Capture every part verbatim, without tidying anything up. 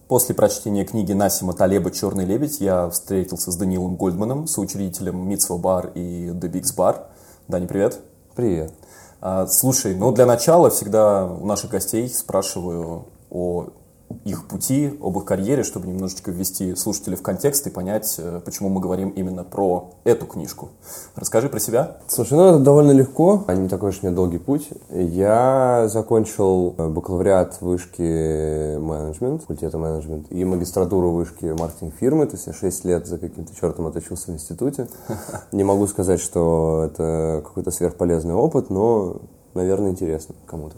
После прочтения книги Насима Талеба «Черный лебедь» я встретился с Даниилом Гольдманом, соучредителем Mitzvah Bar и The Bigs Bar. Дани, привет. Привет. А, слушай, ну для начала всегда у наших гостей спрашиваю о их пути, об их карьере, чтобы немножечко ввести слушателей в контекст и понять, почему мы говорим именно про эту книжку. Расскажи про себя. Слушай, ну это довольно легко, не такой уж у меня долгий путь. Я закончил бакалавриат в вышке менеджмент, факультета менеджмент, и магистратуру в вышке маркетинг фирмы, то есть я шесть лет за каким-то чертом отучился в институте. Не могу сказать, что это какой-то сверхполезный опыт, но, наверное, интересно кому-то.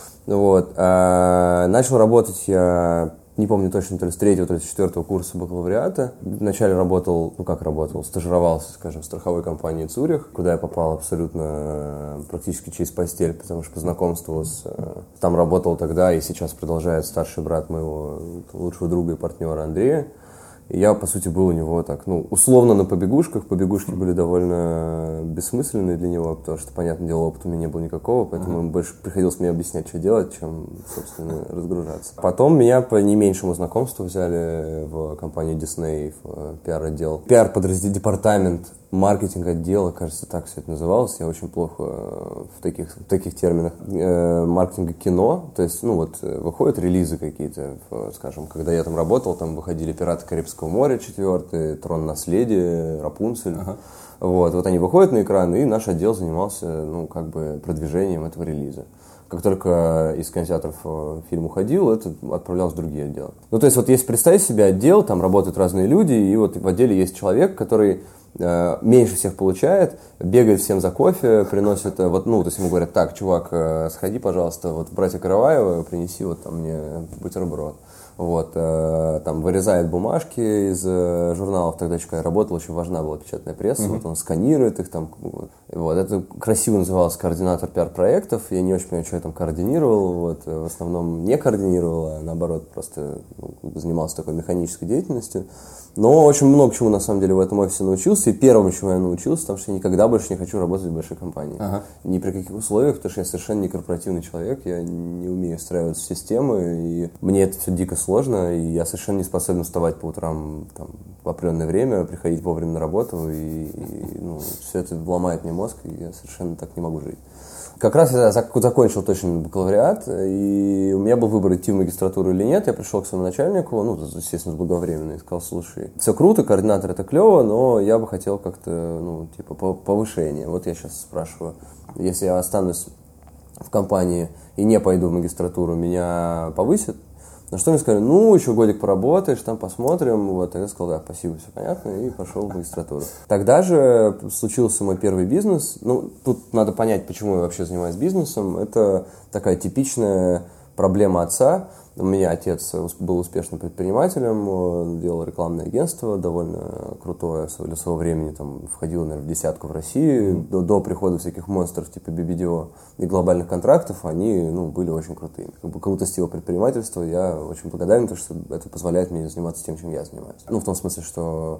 Вот. А, начал работать я, не помню точно, то ли с третьего, то ли с четвертого курса бакалавриата. Вначале работал, ну как работал, стажировался, скажем, в страховой компании «Цюрих», куда я попал абсолютно практически через постель, потому что познакомствовался. Там работал тогда и сейчас продолжает старший брат моего лучшего друга и партнера Андрея. И я, по сути, был у него так, ну, условно на побегушках. Побегушки были довольно бессмысленные для него, потому что, понятное дело, опыта у меня не было никакого, поэтому ему больше приходилось мне объяснять, что делать, чем, собственно, разгружаться. Потом меня по не меньшему знакомству взяли в компанию Disney, в пиар-отдел. Пиар-подраздел, департамент, маркетинг-отдела, кажется, так все это называлось. Я очень плохо в таких, в таких терминах. Э, маркетинга кино, то есть, ну, вот, выходят релизы какие-то, скажем, когда я там работал, там выходили «Пираты Карибского моря» четвертый, «Трон наследия», «Рапунцель». Ага. Вот, вот они выходят на экран, и наш отдел занимался, ну, как бы, продвижением этого релиза. Как только из кинотеатров фильм уходил, это отправлялось в другие отделы. Ну, то есть, вот если представить себе отдел, там работают разные люди, и вот в отделе есть человек, который э, меньше всех получает, бегает всем за кофе, приносит, вот, ну, то есть ему говорят: так, чувак, э, сходи, пожалуйста, вот братья Караваева, принеси вот там мне бутерброд. Вот, э, там вырезает бумажки из э, журналов. Тогда еще, когда я работал, очень важна была печатная пресса. Mm-hmm. Вот он сканирует их там. Вот. Вот. Это красиво называлось координатор пиар-проектов. Я не очень понимаю, что я там координировал. Вот. В основном не координировал, а наоборот просто, ну, занимался такой механической деятельностью. Но очень много чему на самом деле в этом офисе научился. И первым, чему я научился, потому что я никогда больше не хочу работать в большой компании. Ага. Ни при каких условиях, потому что я совершенно не корпоративный человек. Я не умею встраиваться в системы. И мне это все дико сложно. И я совершенно не способен вставать по утрам там, в определенное время, приходить вовремя на работу. И, и ну, все это ломает мне мозг. И я совершенно так не могу жить. Как раз я закончил точно бакалавриат, и у меня был выбор, идти в магистратуру или нет. Я пришел к своему начальнику, ну, естественно, заблаговременно, и сказал: слушай, все круто, координатор — это клево, но я бы хотел как-то, ну, типа, повышение. Вот я сейчас спрашиваю, если я останусь в компании и не пойду в магистратуру, меня повысят? На что мне сказали: ну, еще годик поработаешь, там посмотрим. Вот, я сказал: да, спасибо, все понятно, и пошел в магистратуру. Тогда же случился мой первый бизнес. Ну, тут надо понять, почему я вообще занимаюсь бизнесом. Это такая типичная проблема отца. У меня отец был успешным предпринимателем, он делал рекламное агентство, довольно крутое для своего времени, там входило, наверное, в десятку в России. Mm-hmm. До, до прихода всяких монстров типа би би ди о и глобальных контрактов они, ну, были очень крутыми. Как бы крутость его предпринимательства я очень благодарен, потому что это позволяет мне заниматься тем, чем я занимаюсь. Ну, в том смысле, что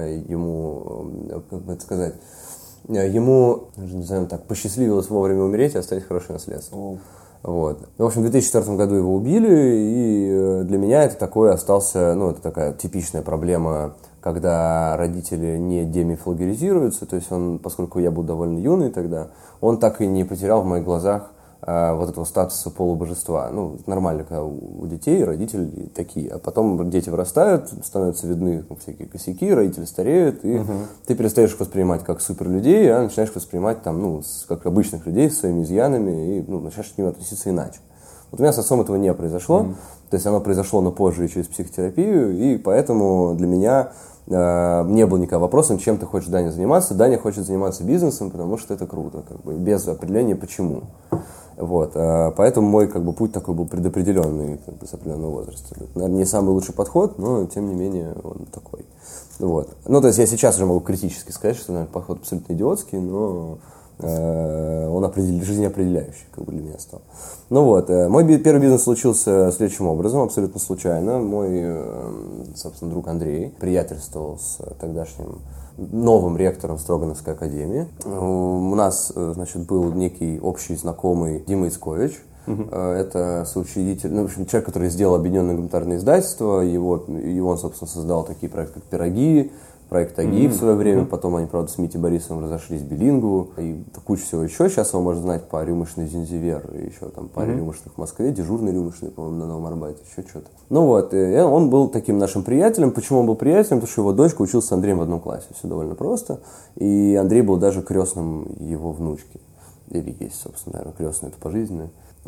ему, как бы это сказать, ему, назовем так, посчастливилось вовремя умереть и оставить хорошее наследство. Oh. Вот. В общем, в две тысячи четвёртом году его убили, и для меня это такой остался, ну, это такая типичная проблема, когда родители не демифилогеризируются, то есть он, поскольку я был довольно юный тогда, он так и не потерял в моих глазах а, вот этого статуса полубожества. Ну, нормально, когда у детей родители такие, а потом дети вырастают, становятся видны, ну, всякие косяки, родители стареют, и uh-huh. ты перестаешь их воспринимать как суперлюдей, а начинаешь воспринимать там, ну, как обычных людей с своими изъянами, и, ну, начинаешь к ним относиться иначе. Вот у меня с отцом этого не произошло, uh-huh. то есть оно произошло, но позже и через психотерапию, и поэтому для меня э, не было никакого вопроса, чем ты хочешь, Даня, заниматься. Даня хочет заниматься бизнесом, потому что это круто, как бы, без определения почему. Вот, поэтому мой, как бы, путь такой был предопределенный, как бы, с определенного возраста. Наверное, не самый лучший подход, но тем не менее он такой. Вот. Ну, то есть я сейчас уже могу критически сказать, что, наверное, подход абсолютно идиотский, но э, он определя... жизнеопределяющий, как бы, для меня стал. Ну вот, э, мой би- первый бизнес случился следующим образом, абсолютно случайно. Мой, э, собственно, друг Андрей приятельствовал с тогдашним новым ректором Строгановской академии. У нас, значит, был некий общий знакомый Дима Ицкович, Uh-huh. Это соучредитель, ну, в общем, человек, который сделал Объединенное гуманитарное издательство, его, его он, собственно, создал такие проекты, как «Пироги», проект «Аги» mm-hmm. в свое время, mm-hmm. потом они, правда, с Митей Борисовым разошлись в «Билингву», и куча всего еще. Сейчас его можно знать по рюмочной «Зинзивер», и еще там паре mm-hmm. рюмочных в Москве, дежурный рюмочный, по-моему, на Новом Арбате, еще что-то. Ну вот, и он был таким нашим приятелем. Почему он был приятелем? Потому что его дочка училась с Андреем в одном классе, все довольно просто, и Андрей был даже крестным его внучки. Или есть, собственно, наверное, крестный, это пожизненное.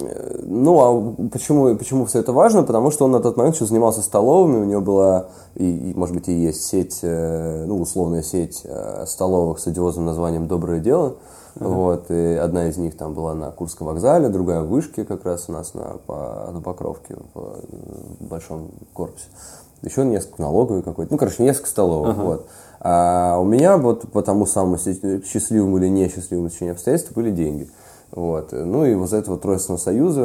Ну, а почему, почему все это важно? Потому что он на тот момент еще занимался столовыми, у него была, и, и, может быть, и есть сеть, ну, условная сеть столовых с одиозным названием «Доброе дело». Uh-huh. Вот, и одна из них там была на Курском вокзале, другая в Вышке как раз у нас на, по, на Покровке в, в большом корпусе. Еще несколько налоговой какой-то, ну, короче, несколько столовых, uh-huh. вот. А у меня вот по тому самому счастливому или несчастливому течению обстоятельств были деньги. Вот. Ну и возле этого Тройственного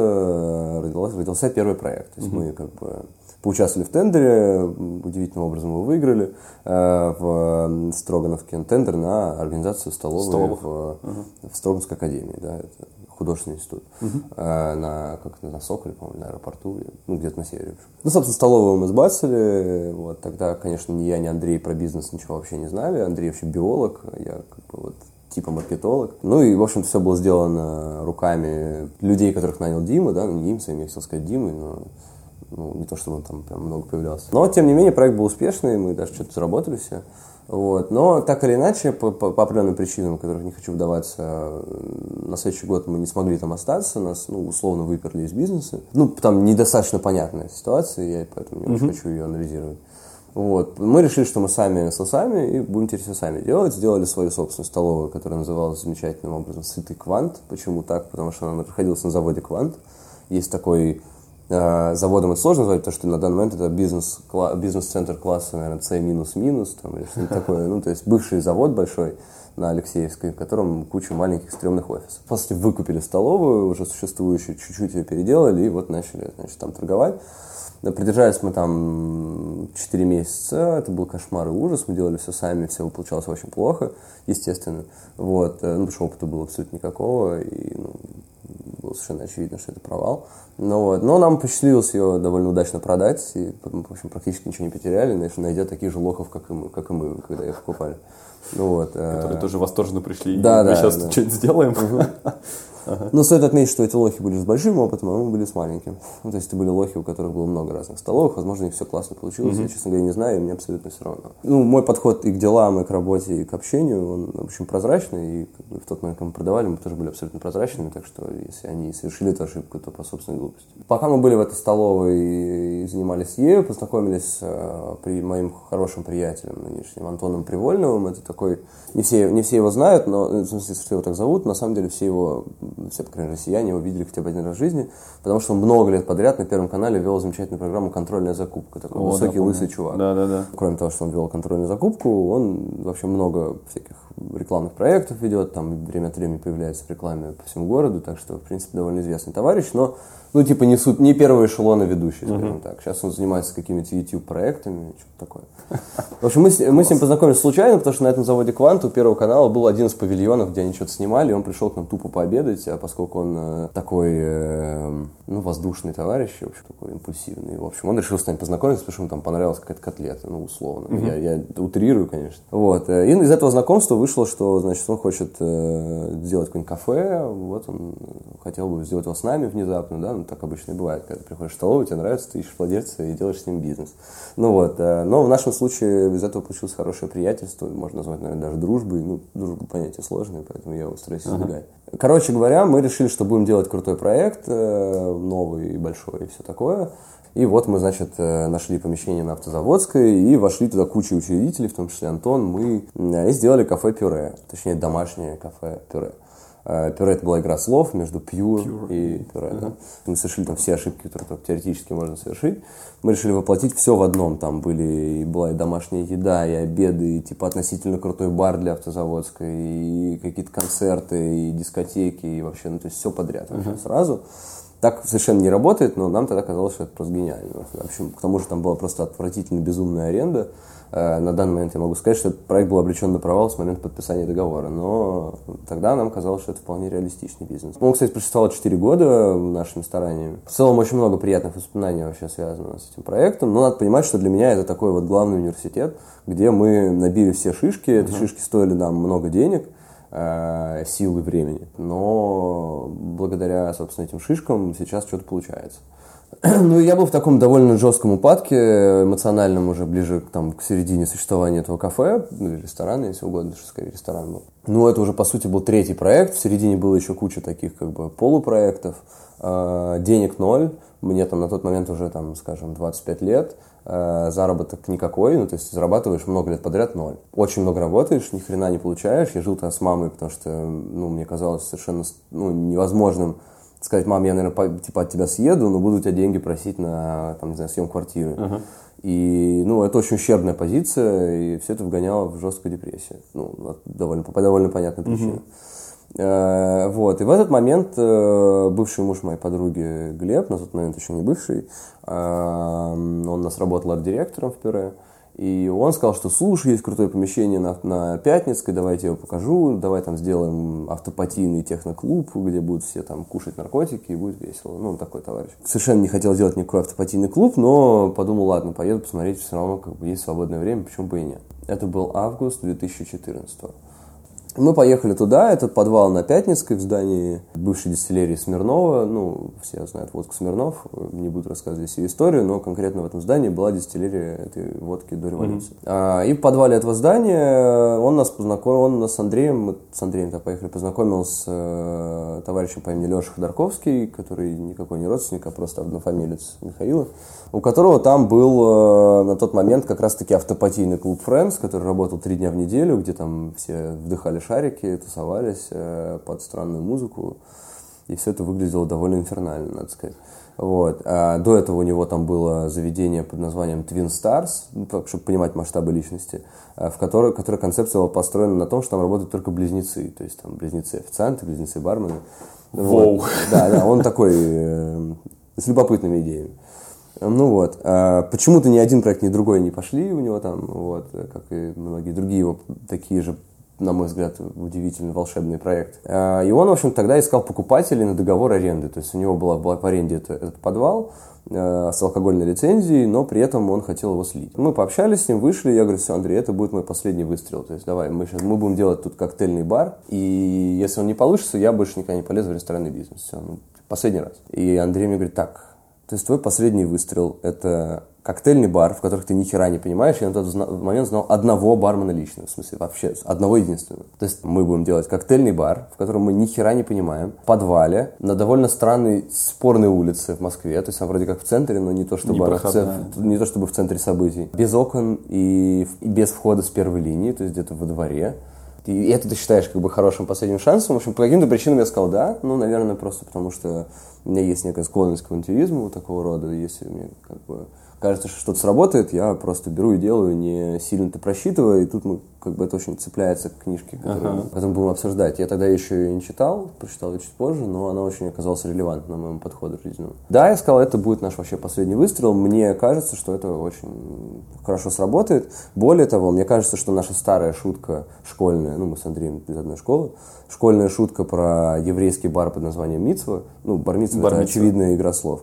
союза родился, родился первый проект. То есть mm-hmm. мы как бы поучаствовали в тендере, удивительным образом его выиграли э, в Строгановке. Тендер на организацию столовой в, uh-huh. в Строгановской академии. Да, это художественный институт. Uh-huh. Э, на, как на Соколе, по-моему, на аэропорту, ну где-то на севере. Ну, собственно, столовую мы сбацали. Вот. Тогда, конечно, ни я, ни Андрей про бизнес ничего вообще не знали. Андрей вообще биолог, я как бы вот типа маркетолог. Ну и, в общем-то, все было сделано руками людей, которых нанял Дима, да, ну не им своим, я хотел сказать Димой, но ну, не то, чтобы он там прям много появлялся. Но, тем не менее, проект был успешный, мы даже что-то заработали все. Вот. Но, так или иначе, по, по, по определенным причинам, в которых не хочу вдаваться, на следующий год мы не смогли там остаться, нас, ну, условно выперли из бизнеса. Ну, там недостаточно понятная ситуация, я поэтому не mm-hmm. очень хочу ее анализировать. Вот. Мы решили, что мы сами с усами и будем теперь все сами делать. Сделали свою собственную столовую, которая называлась замечательным образом «Сытый Квант». Почему так? Потому что она находилась на заводе «Квант». Есть такой... Э, заводом это сложно назвать, потому что на данный момент это бизнес, кла- бизнес-центр класса, наверное, C минус-минус, там, или что-то такое. Ну, то есть бывший завод большой на Алексеевской, в котором куча маленьких стрёмных офисов. После выкупили столовую, уже существующую, чуть-чуть ее переделали, и вот начали, значит, там торговать. Продержались мы там четыре месяца, это был кошмар и ужас, мы делали все сами, все получалось очень плохо, естественно, вот, ну, потому что опыта было абсолютно никакого, и ну, было совершенно очевидно, что это провал, но, вот, но нам посчастливилось ее довольно удачно продать, и, в общем, практически ничего не потеряли, найдя таких же лохов, как и мы, как и мы когда ее покупали. Ну, вот, которые э... тоже восторженно пришли, да, и мы да, сейчас да. что-нибудь сделаем. Ага. Но стоит отметить, что эти лохи были с большим опытом, а мы были с маленьким. Ну, то есть это были лохи, у которых было много разных столовых, возможно, у них все классно получилось, mm-hmm. я, честно говоря, не знаю, и мне абсолютно все равно. Ну, мой подход и к делам, и к работе, и к общению, он, в общем, прозрачный, и как бы, в тот момент, когда мы продавали, мы тоже были абсолютно прозрачными, так что если они совершили эту ошибку, то по собственной глупости. Пока мы были в этой столовой и занимались ею, познакомились с при, моим хорошим приятелем нынешним Антоном Привольновым, это такой, не все, не все его знают, но, в смысле, что его так зовут, на самом деле все его, все, по крайней мере, россияне его видели хотя бы один раз в жизни, потому что он много лет подряд на Первом канале вел замечательную программу «Контрольная закупка». Такой О, высокий, да, лысый чувак. Да, да, да. Кроме того, что он вел контрольную закупку, он вообще много всяких рекламных проектов ведет, там время от времени появляется в рекламе по всему городу, так что, в принципе, довольно известный товарищ, но, ну, типа, не, суд, не первого эшелона ведущий, скажем uh-huh. так. Сейчас он занимается какими-то YouTube-проектами, что-то такое. В общем, мы с, мы с ним познакомились случайно, потому что на этом заводе «Квант» у Первого канала был один из павильонов, где они что-то снимали, и он пришел к нам тупо пообедать, а поскольку он э, такой, э, ну, воздушный товарищ, в общем, такой импульсивный, в общем, он решил с нами познакомиться, потому что ему там понравилась какая-то котлета, ну, условно. Uh-huh. Я, я утрирую, конечно. Вот. И из этого знакомства вышло, что, значит, он хочет э, сделать какое-нибудь кафе, вот он хотел бы сделать его с нами внезапно, да, ну, так обычно и бывает, когда ты приходишь в столовую, тебе нравится, ты ищешь владельца и делаешь с ним бизнес. Ну вот, э, но в нашем случае из этого получилось хорошее приятельство, можно назвать, наверное, даже дружбой, ну, дружба понятие сложное, поэтому я его стараюсь избегать. Uh-huh. Короче говоря, мы решили, что будем делать крутой проект, э, новый, большой и все такое. И вот мы, значит, нашли помещение на Автозаводской и вошли туда куча учредителей, в том числе Антон, мы, и сделали кафе-пюре, точнее, домашнее кафе-пюре. Пюре — это была игра слов между пью и пюре. Uh-huh. Да? Мы совершили там все ошибки, которые теоретически можно совершить. Мы решили воплотить все в одном. Там были, и была и домашняя еда, и обеды, и типа относительно крутой бар для Автозаводской, и какие-то концерты, и дискотеки, и вообще, ну, то есть все подряд uh-huh. сразу. Так совершенно не работает, но нам тогда казалось, что это просто гениально. В общем, к тому же там была просто отвратительно безумная аренда. На данный момент я могу сказать, что этот проект был обречен на провал с момента подписания договора, но тогда нам казалось, что это вполне реалистичный бизнес. Он, кстати, существовал четыре года нашими стараниями. В целом, очень много приятных воспоминаний вообще связано с этим проектом, но надо понимать, что для меня это такой вот главный университет, где мы набили все шишки, эти uh-huh. шишки стоили нам много денег, э, сил и времени, но благодаря, собственно, этим шишкам сейчас что-то получается. Ну, я был в таком довольно жестком упадке, эмоциональном уже ближе там, к середине существования этого кафе, ну, или ресторана, если угодно, что скорее ресторан был. Ну, это уже, по сути, был третий проект, в середине было еще куча таких, как бы, полупроектов, э, денег ноль, мне там на тот момент уже, там, скажем, двадцать пять лет, э, заработок никакой, ну, то есть зарабатываешь много лет подряд ноль. Очень много работаешь, ни хрена не получаешь, я жил тогда с мамой, потому что, ну, мне казалось совершенно, ну, невозможным сказать: мам, я, наверное, по, типа, от тебя съеду, но буду у тебя деньги просить на, там, не знаю, съем квартиры. Uh-huh. И, ну, это очень ущербная позиция, и все это вгоняло в жесткую депрессию. Ну, довольно, по довольно понятной причине. Uh-huh. Э, вот, и в этот момент э, бывший муж моей подруги Глеб, на тот момент еще не бывший, э, он у нас работал арт-директором в Пюре, и он сказал, что слушай, есть крутое помещение на, на Пятницкой, давай я тебе его покажу, давай там сделаем автопатийный техноклуб, где будут все там кушать наркотики и будет весело. Ну, он такой товарищ. Совершенно не хотел делать никакой автопатийный клуб, но подумал, ладно, поеду посмотреть, все равно как бы есть свободное время, почему бы и нет. Это был август две тысячи четырнадцатого. Мы поехали туда, этот подвал на Пятницкой в здании бывшей дистиллерии Смирнова. Ну, все знают водку Смирнов, не буду рассказывать здесь ее историю, но конкретно в этом здании была дистиллерия этой водки до революции. Mm-hmm. А, и в подвале этого здания он нас познакомил, он нас с Андреем, мы с Андреем тогда поехали, познакомил с э, товарищем по имени Леша Ходорковский, который никакой не родственник, а просто однофамилец Михаила, у которого там был э, на тот момент как раз-таки автопатийный клуб Friends, который работал три дня в неделю, где там все вдыхали шарики, тусовались э, под странную музыку, и все это выглядело довольно инфернально, надо сказать. Вот. А до этого у него там было заведение под названием Twin Stars, чтобы понимать масштабы личности, в которой, которая концепция была построена на том, что там работают только близнецы, то есть там близнецы-официанты, близнецы-бармены. Вот. Да, да, он такой э, с любопытными идеями. Ну вот, а почему-то ни один проект, ни другой не пошли у него там, вот, как и многие другие его такие же, на мой взгляд, удивительно волшебный проект. И он, в общем, тогда искал покупателей на договор аренды. То есть у него была, была в аренде это, этот подвал э, с алкогольной лицензией, но при этом он хотел его слить. Мы пообщались с ним, вышли, я говорю: все, Андрей, это будет мой последний выстрел. То есть давай, мы сейчас мы будем делать тут коктейльный бар, и если он не получится, я больше никогда не полезу в ресторанный бизнес. Все, ну, последний раз. И Андрей мне говорит: так, то есть твой последний выстрел – это коктейльный бар, в которых ты ни хера не понимаешь. Я на тот момент знал одного бармена лично, в смысле вообще одного единственного. То есть мы будем делать коктейльный бар, в котором мы ни хера не понимаем, в подвале, на довольно странной спорной улице в Москве. То есть она вроде как в центре, но не то чтобы, она в, центре, не то чтобы в центре событий. Без окон и, и без входа с первой линии, то есть где-то во дворе. И это ты считаешь как бы хорошим последним шансом. В общем, по каким-то причинам я сказал да. Ну, наверное, просто потому что у меня есть некая склонность к авантюризму такого рода. Если мне как бы кажется, что что-то сработает, я просто беру и делаю, не сильно-то просчитывая. И тут мы, как бы это очень цепляется к книжке, которую uh-huh. потом будем обсуждать. Я тогда еще ее не читал, прочитал ее чуть позже, но она очень оказалась релевантна моему подходу жизненному. Да, я сказал, это будет наш вообще последний выстрел. Мне кажется, что это очень хорошо сработает. Более того, мне кажется, что наша старая шутка школьная, ну, мы с Андреем из одной школы, школьная шутка про еврейский бар под названием Мицва, ну, бар-мицва — это очевидная игра слов.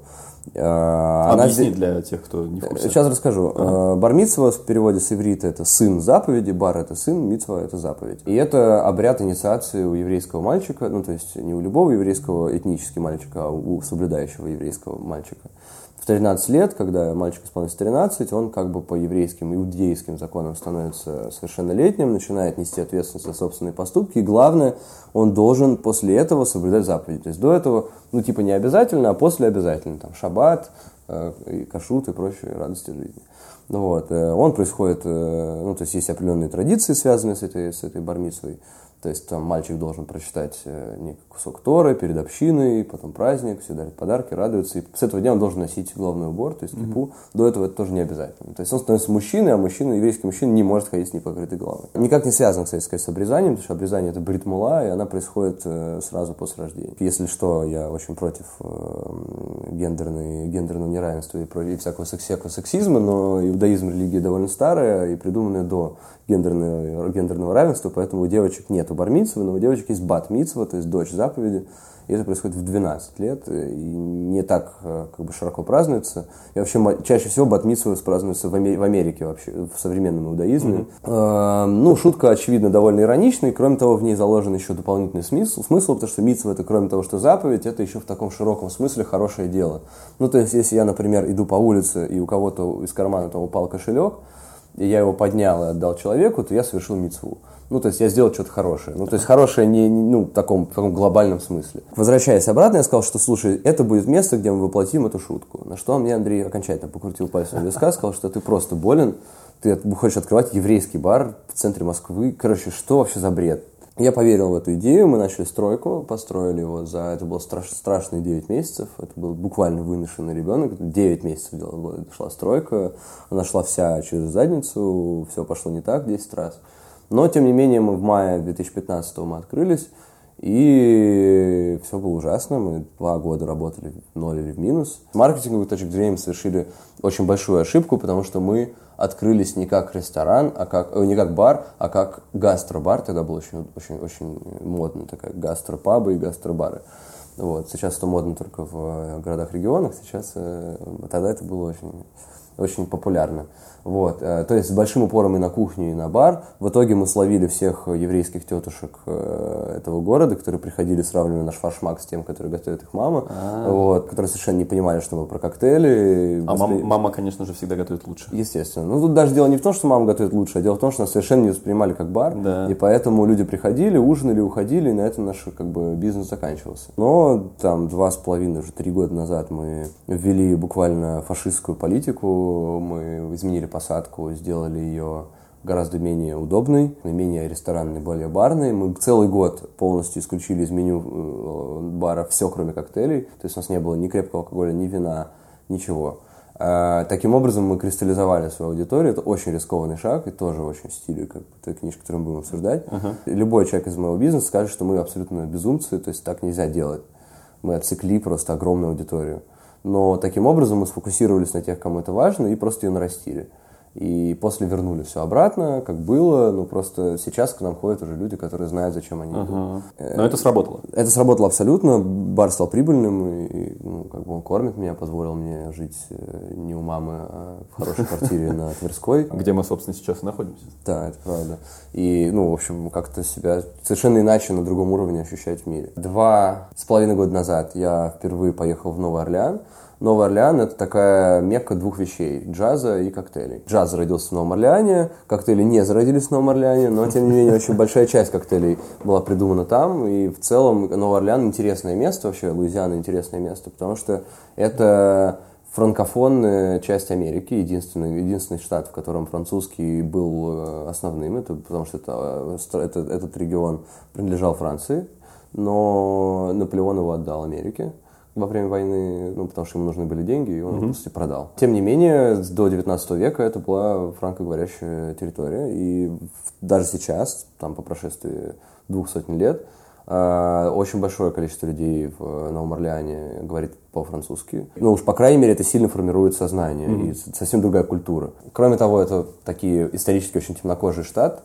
Она Объясни для тех, кто не в курсе. Сейчас расскажу. Ага. Бар-мицва в переводе с иврита — это сын заповеди, бар — это сын, мицва — это заповедь. И это обряд инициации у еврейского мальчика, ну, то есть не у любого еврейского этнического мальчика, а у соблюдающего еврейского мальчика. В тринадцать лет, когда мальчик исполняется тринадцать, он как бы по еврейским, иудейским законам становится совершеннолетним, начинает нести ответственность за собственные поступки, и главное, он должен после этого соблюдать заповеди. То есть до этого, ну, типа не обязательно, а после обязательно. Там шаббат, э, кашрут и прочие радости жизни. Ну, вот, э, он происходит, э, ну, то есть есть определенные традиции, связанные с этой, с этой бар-мицвой. То есть там мальчик должен прочитать некий кусок Торы перед общиной, потом праздник, все дарят подарки, радуются. И с этого дня он должен носить головной убор, то есть кипу. Mm-hmm. До этого это тоже не обязательно. То есть он становится мужчиной, а мужчина, еврейский мужчина не может ходить с непокрытой головой. Никак не связано, кстати сказать, с обрезанием, потому что обрезание это брит мула, и она происходит сразу после рождения. Если что, я очень против гендерной, гендерного неравенства и, и всякого сексизма, но иудаизм религия довольно старая и придуманная до гендерного, гендерного равенства, поэтому у девочек нет бар-мицвы, но у девочек есть бат-мицва, то есть дочь заповеди, и это происходит в двенадцать лет, и не так как бы широко празднуется. И вообще чаще всего бат-мицва празднуется в Америке вообще, в современном иудаизме. Mm-hmm. Ну, шутка, очевидно, довольно ироничная, и кроме того, в ней заложен еще дополнительный смысл, смысл, потому что мицва это, кроме того, что заповедь, это еще в таком широком смысле хорошее дело. Ну, то есть, если я, например, иду по улице, и у кого-то из кармана там упал кошелек, и я его поднял и отдал человеку, то я совершил мицву. Ну, то есть я сделал что-то хорошее. Ну, то есть хорошее не, не ну, в таком, в таком глобальном смысле. Возвращаясь обратно, я сказал, что, слушай, это будет место, где мы воплотим эту шутку. На что мне Андрей окончательно покрутил пальцем в виска, сказал, что ты просто болен, ты хочешь открывать еврейский бар в центре Москвы. Короче, что вообще за бред? Я поверил в эту идею, мы начали стройку, построили его за, это было страш, страшные девять месяцев, это был буквально выношенный ребенок, девять месяцев шла стройка, она шла вся через задницу, все пошло не так десять раз. Но, тем не менее, мы в мае две тысячи пятнадцатого мы открылись, и все было ужасно, мы два года работали в ноль или в минус. С маркетинговой точки зрения мы совершили очень большую ошибку, потому что мы открылись не как ресторан, а как, не как бар, а как гастробар. Тогда было очень, очень, очень модно, такая гастропабы и гастробары. Вот. Сейчас это модно только в городах-регионах, сейчас, тогда это было очень, очень популярно. Вот. То есть с большим упором и на кухню, и на бар. В итоге мы словили всех еврейских тетушек этого города, которые приходили, сравнивали наш фаршмак с тем, который готовит их мама, вот, которые совершенно не понимали, что мы про коктейли. А мама, мама, конечно же, всегда готовит лучше. Естественно. Ну, тут даже дело не в том, что мама готовит лучше, а дело в том, что нас совершенно не воспринимали как бар. Да. И поэтому люди приходили, ужинали, уходили, и на этом наш как бы, бизнес заканчивался. Но там два с половиной, уже три года назад мы ввели буквально фашистскую политику, мы изменили посадку, сделали ее гораздо менее удобной, менее ресторанной, более барной. Мы целый год полностью исключили из меню бара все, кроме коктейлей. То есть у нас не было ни крепкого алкоголя, ни вина, ничего. А, таким образом мы кристаллизовали свою аудиторию. Это очень рискованный шаг и тоже очень в стиле как бы, той книжки, которую мы будем обсуждать. Uh-huh. Любой человек из моего бизнеса скажет, что мы абсолютно безумцы, то есть так нельзя делать. Мы отсекли просто огромную аудиторию. Но таким образом мы сфокусировались на тех, кому это важно, и просто ее нарастили. И после вернули все обратно, как было, ну просто сейчас к нам ходят уже люди, которые знают, зачем они идут. Uh-huh. Но это сработало? Это сработало абсолютно, бар стал прибыльным, и ну, как бы он кормит меня, позволил мне жить не у мамы, а в хорошей квартире на Тверской. Где мы, собственно, сейчас и находимся. Да, это правда. И, ну, в общем, как-то себя совершенно иначе на другом уровне ощущать в мире. Два с половиной года назад я впервые поехал в Новый Орлеан. Новый Орлеан – это такая мекка двух вещей – джаза и коктейлей. Джаз зародился в Новом Орлеане, коктейли не зародились в Новом Орлеане, но, тем не менее, очень большая часть коктейлей была придумана там. И в целом Новый Орлеан – интересное место, вообще Луизиана – интересное место, потому что это франкофонная часть Америки, единственный, единственный штат, в котором французский был основным, это, потому что это, это, этот регион принадлежал Франции, но Наполеон его отдал Америке во время войны, ну, потому что ему нужны были деньги, и он mm-hmm. его, по сути, продал. Тем не менее, до девятнадцатого века это была франкоговорящая территория, и даже сейчас, там, по прошествии двух сотен лет, э, очень большое количество людей в Новом Орлеане говорит по-французски. Ну, уж, по крайней мере, это сильно формирует сознание, mm-hmm. и совсем другая культура. Кроме того, это такие исторически очень темнокожий штат,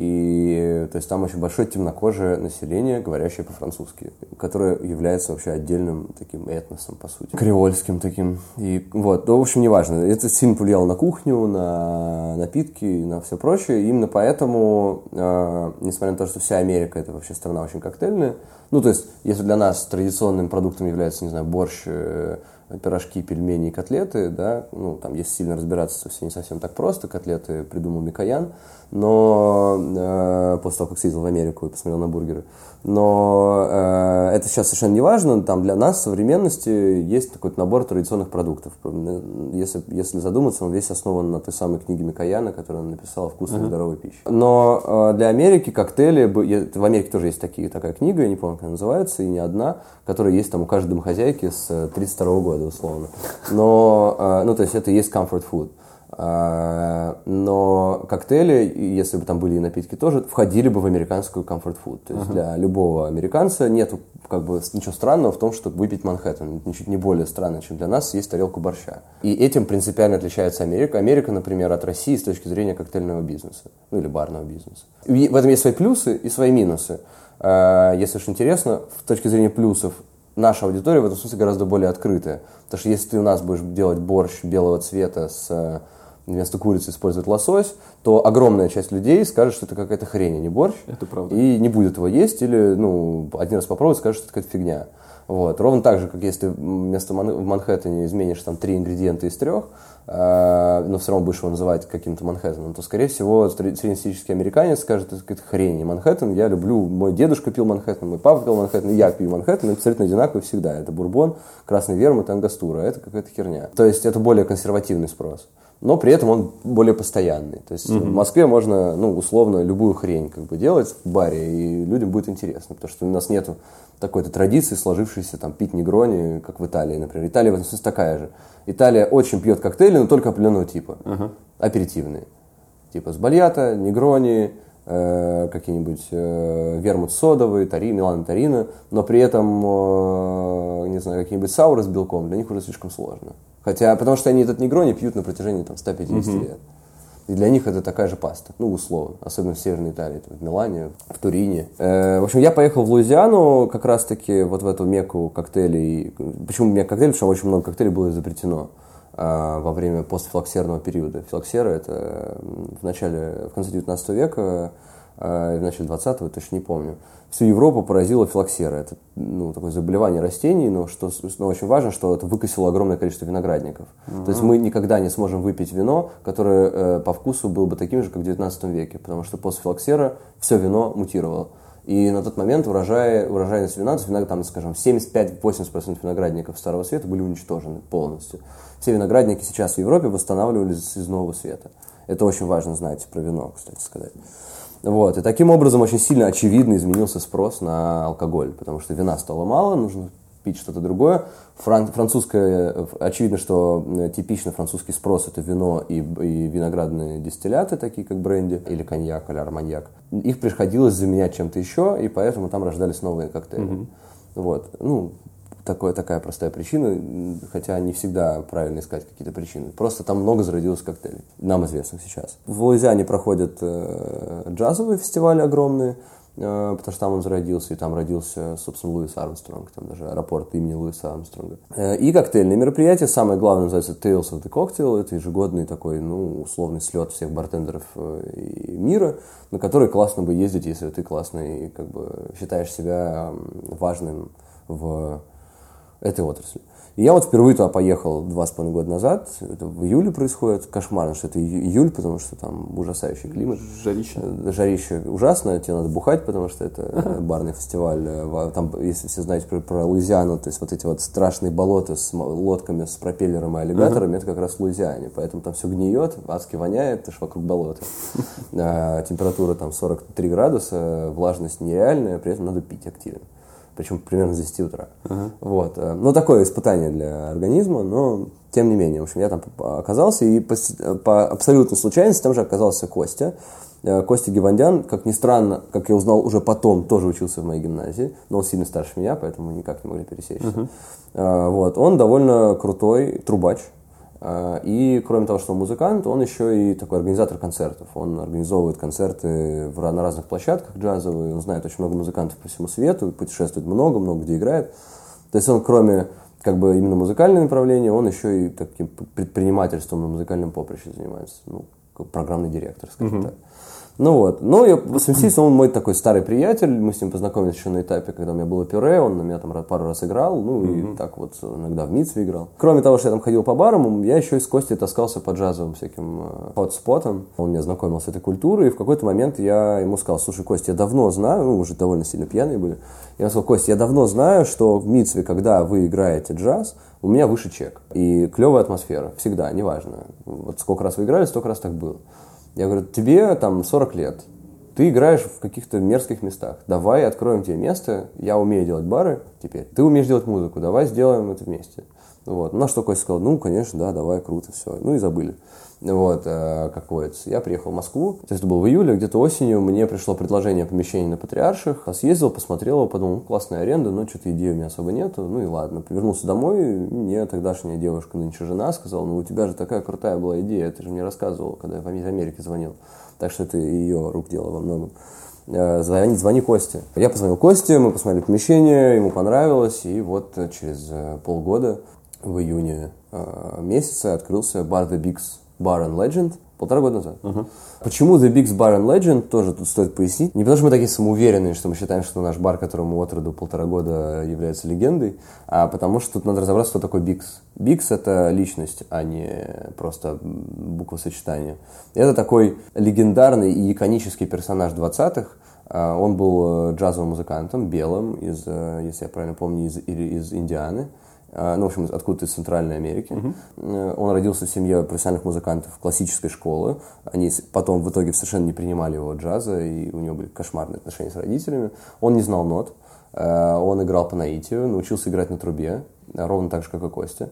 и то есть там очень большое темнокожее население, говорящее по-французски, которое является вообще отдельным таким этносом, по сути, креольским таким. И вот, ну, в общем, неважно. Это сильно повлияло на кухню, на напитки и на все прочее. И именно поэтому, э, несмотря на то, что вся Америка — это вообще страна очень коктейльная, ну, то есть, если для нас традиционным продуктом является, не знаю, борщ, э, пирожки, пельмени и котлеты, да, ну, там, если сильно разбираться, все не совсем так просто, котлеты придумал Микоян, но э, после того, как съездил в Америку и посмотрел на бургеры, но э, это сейчас совершенно не важно, там для нас в современности есть такой набор традиционных продуктов, если, если задуматься, он весь основан на той самой книге Микояна, которую он написал «Вкусная и здоровая пища». Но э, для Америки коктейли, в Америке тоже есть такие, такая книга, я не помню, как она называется, и не одна, которая есть там у каждой домохозяйки с тридцать второго года, условно. Но, э, ну, то есть это и есть comfort food. Но коктейли, если бы там были и напитки тоже, входили бы в американскую comfort food. То есть uh-huh. для любого американца нет как бы ничего странного в том, чтобы выпить Манхэттен. Ничуть не более странно, чем для нас съесть тарелку борща. И этим принципиально отличается Америка. Америка, например, от России с точки зрения коктейльного бизнеса. Ну или барного бизнеса. И в этом есть свои плюсы и свои минусы. Если уж интересно, с точки зрения плюсов, наша аудитория в этом смысле гораздо более открытая. Потому что если ты у нас будешь делать борщ белого цвета с... вместо курицы использовать лосось, то огромная часть людей скажет, что это какая-то хрень, а не борщ. Это правда. И не будет его есть, или ну, один раз попробовать, скажет, что это какая-то фигня. Вот. Ровно так же, как если вместо Ман- в Манхэттене изменишь там три ингредиента из трех, э- но все равно будешь его называть каким-то Манхэттеном, то, скорее всего, среднестатистический американец скажет, это какая-то хрень, не Манхэттен. Я люблю, мой дедушка пил Манхэттен, мой папа пил Манхэттен, и я пью Манхэттен, абсолютно одинаковый всегда. Это бурбон, красный вермут, ангастура, это какая-то херня. То есть это более консервативный спрос. Но при этом он более постоянный. То есть mm-hmm. в Москве можно, ну, условно, любую хрень как бы делать в баре, и людям будет интересно, потому что у нас нету такой-то традиции, сложившейся там пить негрони, как в Италии, например. Италия в этом смысле такая же. Италия очень пьет коктейли, но только определенного типа, uh-huh. аперитивные. Типа сбальята, негрони, э, какие-нибудь э, вермут содовые, тари, Милано Торино, но при этом, э, не знаю, какие-нибудь сауры с белком для них уже слишком сложно. Хотя, потому что они этот негрони пьют на протяжении там, сто пятьдесят mm-hmm. лет. И для них это такая же паста, ну, условно, особенно в Северной Италии, там, в Милане, в Турине. Э, в общем, я поехал в Луизиану как раз-таки вот в эту мекку коктейлей. Почему мекка коктейлей? Потому что очень много коктейлей было запретено э, во время постфилоксерного периода. Филоксера – это в начале, в конце девятнадцатого века, э, в начале двадцатого, точно не помню. Всю Европу поразила филоксера. Это ну, такое заболевание растений, но что но очень важно, что это выкосило огромное количество виноградников. Mm-hmm. То есть мы никогда не сможем выпить вино, которое э, по вкусу было бы таким же, как в девятнадцатом веке, потому что после филоксера все вино мутировало. И на тот момент урожай, урожайность вина, виноград, там, скажем, семьдесят пять - восемьдесят процентов виноградников Старого Света были уничтожены полностью. Все виноградники сейчас в Европе восстанавливались из Нового Света. Это очень важно знать про вино, кстати сказать. Вот. И таким образом очень сильно очевидно изменился спрос на алкоголь, потому что вина стало мало, нужно пить что-то другое. Фран- французское, очевидно, что типично французский спрос – это вино и, и виноградные дистилляты, такие как бренди или коньяк, или арманьяк. Их приходилось заменять чем-то еще, и поэтому там рождались новые коктейли. Mm-hmm. Вот. Ну, такое, такая простая причина, хотя не всегда правильно искать какие-то причины. Просто там много зародилось коктейлей, нам известных сейчас. В Луизиане проходят э, джазовые фестивали огромные, э, потому что там он зародился, и там родился, собственно, Луис Армстронг, там даже аэропорт имени Луиса Армстронга. Э, и коктейльные мероприятия, самое главное называется Tales of the Cocktail, это ежегодный такой, ну, условный слет всех бартендеров э, мира, на который классно бы ездить, если ты классный, как бы считаешь себя важным в этой отрасли. И я вот впервые туда поехал два с половиной года назад. Это в июле происходит. Кошмарно, что это июль, потому что там ужасающий климат. Жарище. Жарище ужасно, тебе надо бухать, потому что это uh-huh. барный фестиваль. Там, если все знаете про, про Луизиану, то есть вот эти вот страшные болота с лодками, с пропеллером и аллигаторами, uh-huh. это как раз в Луизиане. Поэтому там все гниет, адски воняет, потому что вокруг болота. Температура там сорок три градуса, влажность нереальная, при этом надо пить активно. Причем примерно с десяти утра. Uh-huh. Вот. Ну, такое испытание для организма, но тем не менее. В общем, я там оказался, и по, по абсолютной случайности там же оказался Костя. Костя Гевандян, как ни странно, как я узнал уже потом, тоже учился в моей гимназии, но он сильно старше меня, поэтому мы никак не могли пересечься. Uh-huh. Вот. Он довольно крутой трубач. И кроме того, что он музыкант, он еще и такой организатор концертов. Он организовывает концерты в, на разных площадках джазовые, он знает очень много музыкантов по всему свету, путешествует много, много где играет. То есть он кроме как бы именно музыкального направления, он еще и таким предпринимательством на музыкальном поприще занимается. Ну, программный директор, скажем uh-huh. так. Ну вот, ну и совместительно он мой такой старый приятель, мы с ним познакомились еще на этапе, когда у меня было пюре, он на меня там пару раз играл, ну mm-hmm. и так вот иногда в Митве играл. Кроме того, что я там ходил по барам, я еще и с Костей таскался по джазовым всяким хотспотам, он меня знакомил с этой культурой, и в какой-то момент я ему сказал: слушай, Костя, я давно знаю, ну уже довольно сильно пьяные были, я ему сказал: Костя, я давно знаю, что в Митве, когда вы играете джаз, у меня выше чек, и клевая атмосфера, всегда, неважно, вот сколько раз вы играли, столько раз так было. Я говорю: тебе там сорок лет, ты играешь в каких-то мерзких местах, давай откроем тебе место, я умею делать бары теперь, ты умеешь делать музыку, давай сделаем это вместе. Вот. На что Костя сказал: ну, конечно, да, давай, круто, все. Ну и забыли. Вот, э, как водится. Я приехал в Москву, то есть это было в июле, где-то осенью мне пришло предложение помещения на Патриарших, съездил, посмотрел, подумал: ну, классная аренда, но что-то идей у меня особо нету, ну и ладно. Вернулся домой, мне тогдашняя девушка, нынче жена, сказала: ну у тебя же такая крутая была идея, ты же мне рассказывал, когда я в Америке звонил, так что это ее рук дело во многом. Звони, звони Косте. Я позвонил Косте, мы посмотрели помещение, ему понравилось, и вот через полгода, в июне э, месяце, открылся бар The Bigs Bar and Legend, полтора года назад. Uh-huh. Почему The Bigs Bar and Legend, тоже тут стоит пояснить. Не потому что мы такие самоуверенные, что мы считаем, что наш бар, которому от роду полтора года, является легендой, а потому что тут надо разобраться, что такое Bigs. Bigs — это личность, а не просто буквосочетание. Это такой легендарный и иконический персонаж двадцатых. Он был джазовым музыкантом, белым, из, если я правильно помню, из, из Индианы. Ну, в общем, откуда-то из Центральной Америки. Uh-huh. Он родился в семье профессиональных музыкантов классической школы. Они потом в итоге совершенно не принимали его джаза, и у него были кошмарные отношения с родителями. Он не знал нот, он играл по наитию, научился играть на трубе, ровно так же, как и Костя.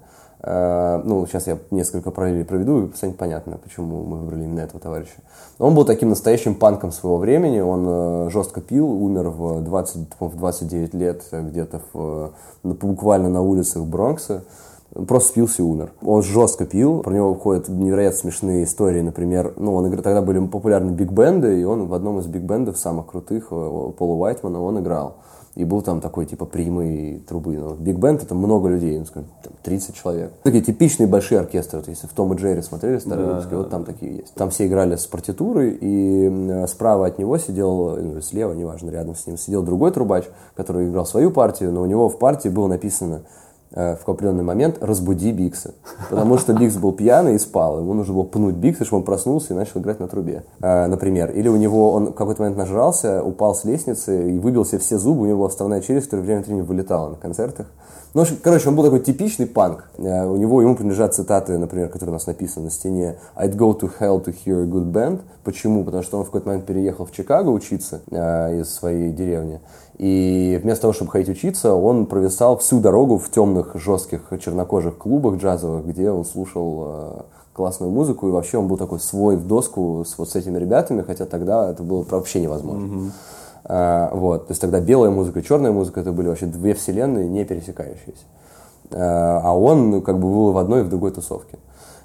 Ну, сейчас я несколько параллелей проведу, и станет понятно, почему мы выбрали именно этого товарища. Он был таким настоящим панком своего времени, он жестко пил, умер в двадцать, в двадцать девять лет где-то в, буквально на улицах Бронкса. Просто спился и умер. Он жестко пил, про него ходят невероятно смешные истории, например, ну, он играл, тогда были популярны биг-бенды, и он в одном из биг-бендов, самых крутых, Пола Уайтмана, он играл. И был там такой, типа, прямой трубы. Но биг-бенд — это много людей, ну, скажем, там, тридцать человек. Такие типичные большие оркестры. Вот если в Том и Джерри смотрели старые выпуски, да, вот там такие есть. Там все играли с партитурой, и справа от него сидел, ну, слева, неважно, рядом с ним, сидел другой трубач, который играл свою партию, но у него в партии было написано в определенный момент: разбуди Бигса. Потому что Бигс был пьяный и спал. Ему нужно было пнуть Бигса, чтобы он проснулся и начал играть на трубе, например. Или у него, он в какой-то момент нажрался, упал с лестницы и выбил себе все зубы. У него была вставная челюсть, которая время от времени вылетала на концертах. Ну, короче, он был такой типичный панк. У него, ему принадлежат цитаты, например, которые у нас написаны на стене: I'd go to hell to hear a good band. Почему? Потому что он в какой-то момент переехал в Чикаго учиться э, из своей деревни. И вместо того, чтобы ходить учиться, он провисал всю дорогу в темных, жестких, чернокожих клубах джазовых, где он слушал э, классную музыку. И вообще он был такой свой в доску с вот с этими ребятами, хотя тогда это было вообще невозможно. Mm-hmm. Uh, вот. То есть тогда белая музыка и черная музыка — это были вообще две вселенные, не пересекающиеся. Uh, а он, ну, как бы был в одной и в другой тусовке.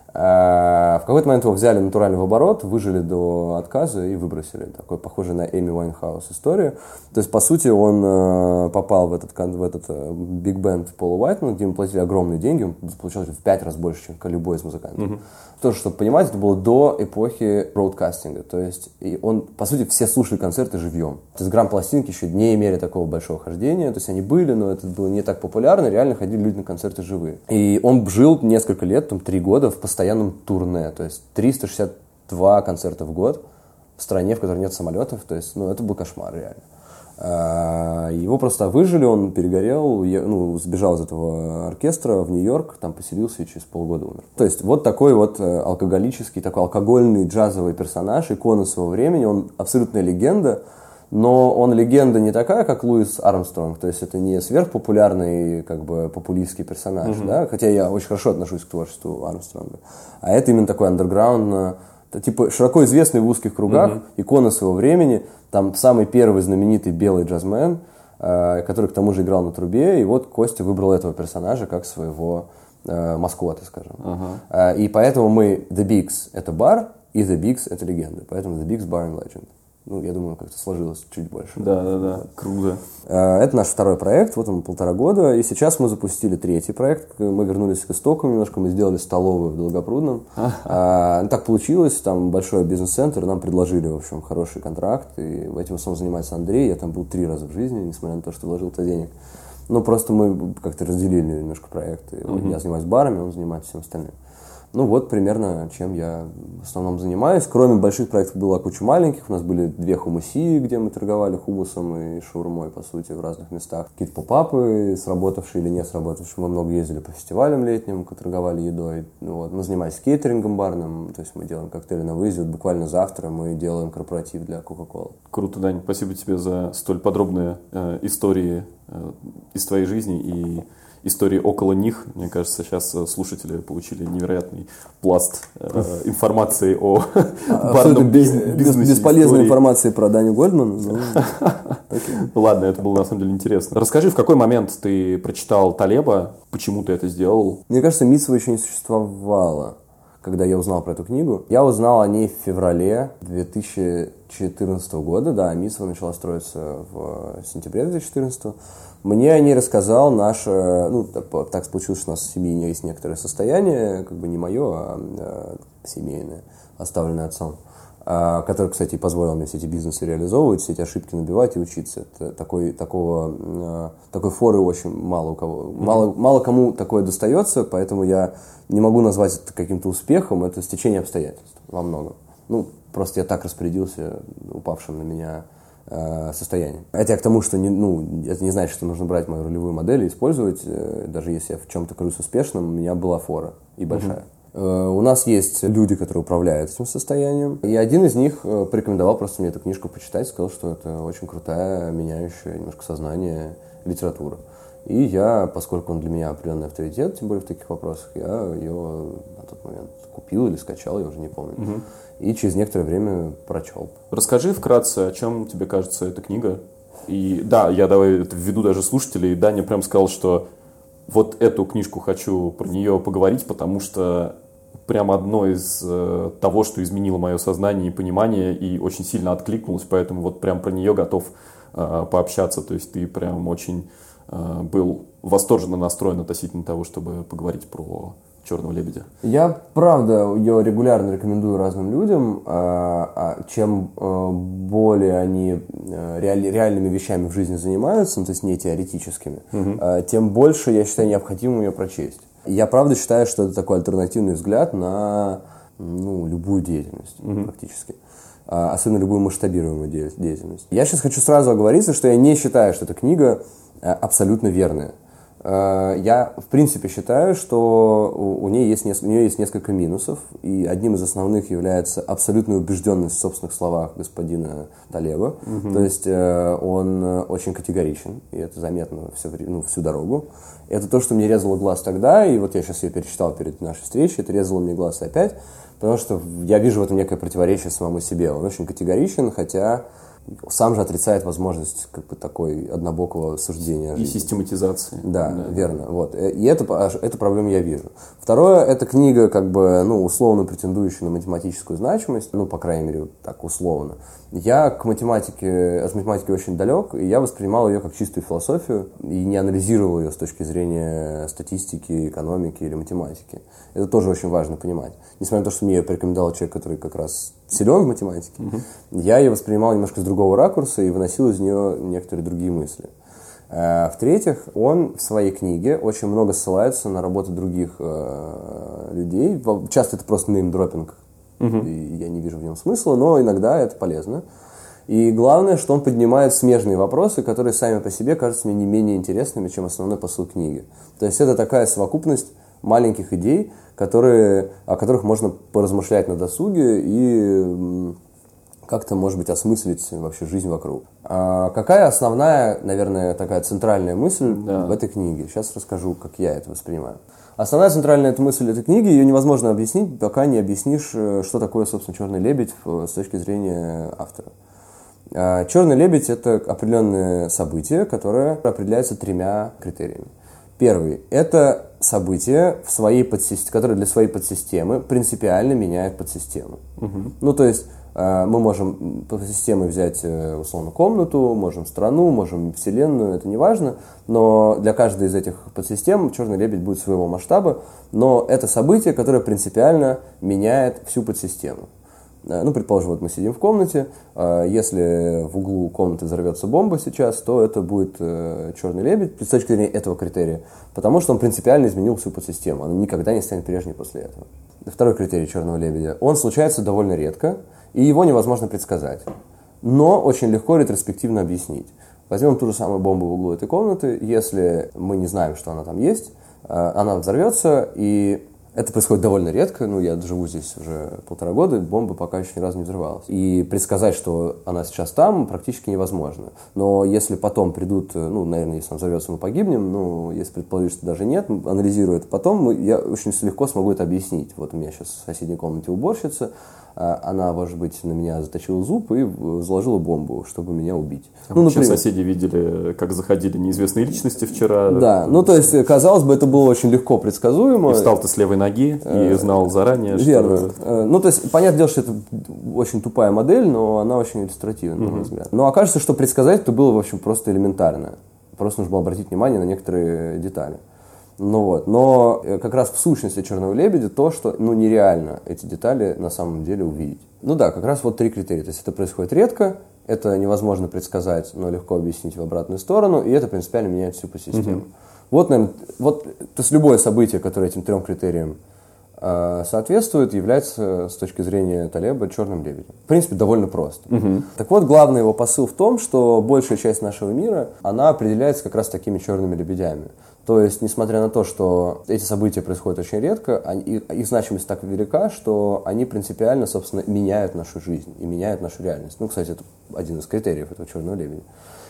Uh, в какой-то момент его взяли натурально в оборот, выжили до отказа и выбросили. Такой похожий на Эми Уайнхаус историю. То есть, по сути, он uh, попал в этот, в этот биг-бенд uh, Пола Уайтмана, где ему платили огромные деньги, он получал в пять раз больше, чем любой из музыкантов. Mm-hmm. Тоже, чтобы понимать, это было до эпохи бродкастинга. То есть, и он, по сути, все слушали концерты живьем. То есть, грамм-пластинки еще не имели такого большого хождения. То есть, они были, но это было не так популярно. Реально ходили люди на концерты живые. И он жил несколько лет, там, три года в постоянном турне. То есть, триста шестьдесят два концерта в год в стране, в которой нет самолетов. То есть, ну, это был кошмар, реально. Его просто выжили, он перегорел, ну, сбежал из этого оркестра в Нью-Йорк, там поселился и через полгода умер. То есть вот такой вот алкоголический, такой алкогольный джазовый персонаж, икона своего времени, он абсолютная легенда, но он легенда не такая, как Луис Армстронг, то есть это не сверхпопулярный, как бы, популистский персонаж, mm-hmm. да, хотя я очень хорошо отношусь к творчеству Армстронга, а это именно такой андерграунд, типа широко известный в узких кругах, mm-hmm. икона своего времени. Там самый первый знаменитый белый джазмен, э, который к тому же играл на трубе, и вот Костя выбрал этого персонажа как своего э, маскота, скажем. Uh-huh. Э, и поэтому мы The Bigs — это бар, и The Bigs — это легенда. Поэтому The Bigs Bar and Legend. ну, я думаю, как-то сложилось чуть больше. Да, да, да, круто. Это наш второй проект, вот он полтора года, и сейчас мы запустили третий проект. Мы вернулись к истокам немножко, мы сделали столовую в Долгопрудном. А, так получилось, там большой бизнес-центр, нам предложили, в общем, хороший контракт, и этим в основном занимается Андрей. Я там был три раза в жизни, несмотря на то, что вложил-то денег. Ну, просто мы как-то разделили немножко проекты. Mm-hmm. Я занимаюсь барами, он занимается всем остальным. Ну, вот примерно чем я в основном занимаюсь. Кроме больших проектов была куча маленьких. У нас были две хумусии, где мы торговали хумусом и шаурмой, по сути, в разных местах. Какие-то поп-апы, сработавшие или не сработавшие. Мы много ездили по фестивалям летним, торговали едой. Ну, вот. Мы занимались кейтерингом барным, то есть мы делаем коктейли на выезде. Вот буквально завтра мы делаем корпоратив для Coca-Cola. Круто, Дань. Спасибо тебе за столь подробные э, истории э, из твоей жизни и истории около них. Мне кажется, сейчас слушатели получили невероятный пласт э, информации о барном бизнесе. Бесполезной информации про Даню Гольдман. Ладно, это было на самом деле интересно. Расскажи, в какой момент ты прочитал Талеба, почему ты это сделал? Мне кажется, Мицва еще не существовало, когда я узнал про эту книгу. Я узнал о ней в феврале две тысячи четырнадцатого года. Да, Мицва начала строиться в сентябре две тысячи четырнадцатого. Мне о ней рассказал наш, ну, так, так получилось, что у нас в семье есть некоторое состояние, как бы не мое, а, а семейное, оставленное отцом, а, который, кстати, позволил мне все эти бизнесы реализовывать, все эти ошибки набивать и учиться. Это такой, такого, а, такой форы очень мало у кого, mm-hmm. мало, мало кому такое достается, поэтому я не могу назвать это каким-то успехом, это стечение обстоятельств во многом. Ну, просто я так распорядился упавшим на меня состояние. Это я к тому, что не, ну, это не значит, что нужно брать мою ролевую модель и использовать. Даже если я в чем-то кажусь успешным, у меня была фора и большая. Uh-huh. У нас есть люди, которые управляют этим состоянием. И один из них порекомендовал просто мне эту книжку почитать, сказал, что это очень крутая, меняющая немножко сознание литература. И я, поскольку он для меня определенный авторитет, тем более в таких вопросах, я ее на тот момент купил или скачал, я уже не помню. Uh-huh. И через некоторое время прочел. Расскажи вкратце, о чем тебе кажется эта книга. И да, я давай это введу даже слушателей. Даня прям сказал, что вот эту книжку хочу про нее поговорить, потому что прям одно из э, того, что изменило мое сознание и понимание, и очень сильно откликнулось, поэтому вот прям про нее готов э, пообщаться. То есть ты прям очень э, был восторженно настроен относительно того, чтобы поговорить про «Черного лебедя». Я, правда, ее регулярно рекомендую разным людям. А чем более они реальными вещами в жизни занимаются, ну, то есть не теоретическими, угу. тем больше, я считаю, необходимо ее прочесть. Я, правда, считаю, что это такой альтернативный взгляд на, ну, любую деятельность, угу. практически. Особенно любую масштабируемую деятельность. Я сейчас хочу сразу оговориться, что я не считаю, что эта книга абсолютно верная. Я, в принципе, считаю, что у нее есть, у нее есть несколько минусов, и одним из основных является абсолютная убежденность в собственных словах господина Талеба. Угу. То есть он очень категоричен, и это заметно всю, ну, всю дорогу. Это то, что мне резало глаз тогда, и вот я сейчас ее перечитал перед нашей встречей, это резало мне глаз опять, потому что я вижу в этом некое противоречие самому себе. Он очень категоричен, хотя сам же отрицает возможность как бы такой однобокого суждения. И систематизации. Да, да, верно. Вот. И это, эту проблему я вижу. Второе, это книга, как бы, ну, условно претендующая на математическую значимость, ну, по крайней мере, так условно. Я к математике, от математики очень далек, и я воспринимал ее как чистую философию и не анализировал ее с точки зрения статистики, экономики или математики. Это тоже очень важно понимать. Несмотря на то, что мне ее порекомендовал человек, который как раз силен в математике, uh-huh. я ее воспринимал немножко с другого ракурса и выносил из нее некоторые другие мысли. А, в-третьих, он в своей книге очень много ссылается на работы других э, людей. Часто это просто неймдропинг, uh-huh. и я не вижу в нем смысла, но иногда это полезно. И главное, что он поднимает смежные вопросы, которые сами по себе кажутся мне не менее интересными, чем основной посыл книги. То есть это такая совокупность маленьких идей, которые, о которых можно поразмышлять на досуге и как-то, может быть, осмыслить вообще жизнь вокруг. А какая основная, наверное, такая центральная мысль да. в этой книге? Сейчас расскажу, как я это воспринимаю. Основная центральная мысль этой книги, ее невозможно объяснить, пока не объяснишь, что такое, собственно, «Черный лебедь» с точки зрения автора. «Черный лебедь» — это определенное событие, которое определяется тремя критериями. Первый – это событие, в своей подсистеме, которое для своей подсистемы принципиально меняет подсистему. Угу. Ну, то есть мы можем по системе взять, условно, комнату, можем страну, можем вселенную, это не важно, но для каждой из этих подсистем «Черный лебедь» будет своего масштаба, но это событие, которое принципиально меняет всю подсистему. Ну, предположим, вот мы сидим в комнате, если в углу комнаты взорвется бомба сейчас, то это будет «Черный лебедь» с точки зрения этого критерия, потому что он принципиально изменил всю подсистему, он никогда не станет прежней после этого. Второй критерий «Черного лебедя», он случается довольно редко, и его невозможно предсказать, но очень легко ретроспективно объяснить. Возьмем ту же самую бомбу в углу этой комнаты, если мы не знаем, что она там есть, она взорвется, и это происходит довольно редко, ну, я живу здесь уже полтора года, бомба пока еще ни разу не взрывалась. И предсказать, что она сейчас там, практически невозможно. Но если потом придут, ну, наверное, если она взорвется, мы погибнем, ну, если предположить, что даже нет, анализируя это потом, мы, я очень легко смогу это объяснить. Вот у меня сейчас в соседней комнате уборщица, она, может быть, на меня заточила зуб и заложила бомбу, чтобы меня убить. А ну, например, соседи видели, как заходили неизвестные личности вчера. Да, ну то есть, казалось бы, это было очень легко предсказуемо. И встал ты с левой ноги и знал заранее, Верно. что... Ну то есть, понятное дело, что это очень тупая модель, но она очень иллюстративна, на мой взгляд. Но окажется, что предсказать это было, в общем, просто элементарно. Просто нужно было обратить внимание на некоторые детали. Ну вот, но как раз в сущности «Черного лебедя» то, что ну, нереально эти детали на самом деле увидеть. Ну да, как раз вот три критерия. То есть это происходит редко, это невозможно предсказать, но легко объяснить в обратную сторону, и это принципиально меняет всю подсистему. Mm-hmm. Вот, наверное, вот, то есть любое событие, которое этим трем критериям э, соответствует, является с точки зрения Талеба «Черным лебедем». В принципе, довольно просто. Mm-hmm. Так вот, главный его посыл в том, что большая часть нашего мира, она определяется как раз такими черными лебедями. То есть, несмотря на то, что эти события происходят очень редко, они, их значимость так велика, что они принципиально, собственно, меняют нашу жизнь и меняют нашу реальность. Ну, кстати, это один из критериев этого «Черного лебедя».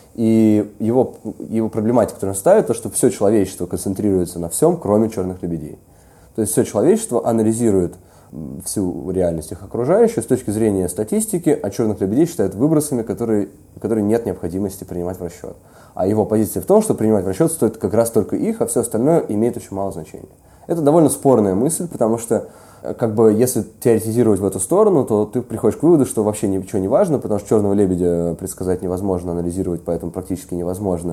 И его, его проблематика, которую он ставит, то, что все человечество концентрируется на всем, кроме черных лебедей. То есть, все человечество анализирует всю реальность их окружающую с точки зрения статистики, а черных лебедей считают выбросами, которые, которые нет необходимости принимать в расчет. А его позиция в том, что принимать в расчет стоит как раз только их, а все остальное имеет очень мало значения. Это довольно спорная мысль, потому что, как бы, если теоретизировать в эту сторону, то ты приходишь к выводу, что вообще ничего не важно, потому что черного лебедя предсказать невозможно, анализировать поэтому практически невозможно,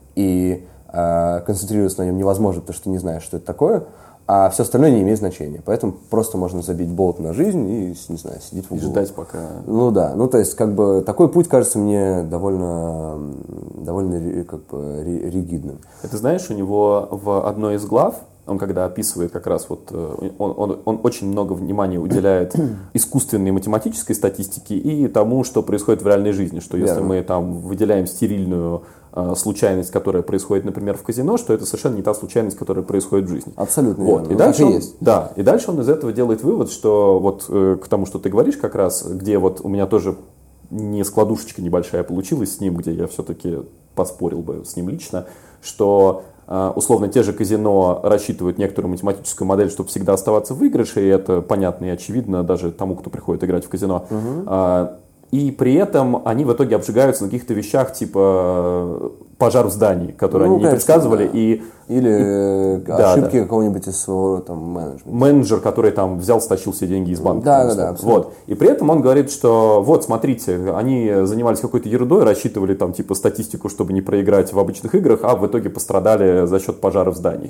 и э, концентрироваться на нем невозможно, потому что ты не знаешь, что это такое. А все остальное не имеет значения. Поэтому просто можно забить болт на жизнь и, не знаю, сидеть в углу. И ждать пока... Ну да, ну то есть как бы такой путь кажется мне довольно, довольно как бы ригидным. Это знаешь, у него в одной из глав, он когда описывает как раз вот, он, он, он очень много внимания уделяет искусственной математической статистике и тому, что происходит в реальной жизни. Что если Верно. мы там выделяем стерильную случайность, которая происходит, например, в казино, что это совершенно не та случайность, которая происходит в жизни. Абсолютно вот. верно. И дальше, он, есть. Да, и дальше он из этого делает вывод, что вот э, к тому, что ты говоришь как раз, где вот у меня тоже не складушечка небольшая получилась с ним, где я все-таки поспорил бы с ним лично, что э, условно те же казино рассчитывают некоторую математическую модель, чтобы всегда оставаться в выигрыше, и это понятно и очевидно даже тому, кто приходит играть в казино. Угу. А, И при этом они в итоге обжигаются на каких-то вещах, типа пожар в здании, который ну, они не предсказывали. Да. И, Или и, ошибки да, какого-нибудь из своего там, менеджмента. Менеджер, который там взял, стащил все деньги из банка. Да, да, да, вот. И при этом он говорит, что вот, смотрите, они занимались какой-то ерундой, рассчитывали там типа статистику, чтобы не проиграть в обычных играх, а в итоге пострадали за счет пожара в здании.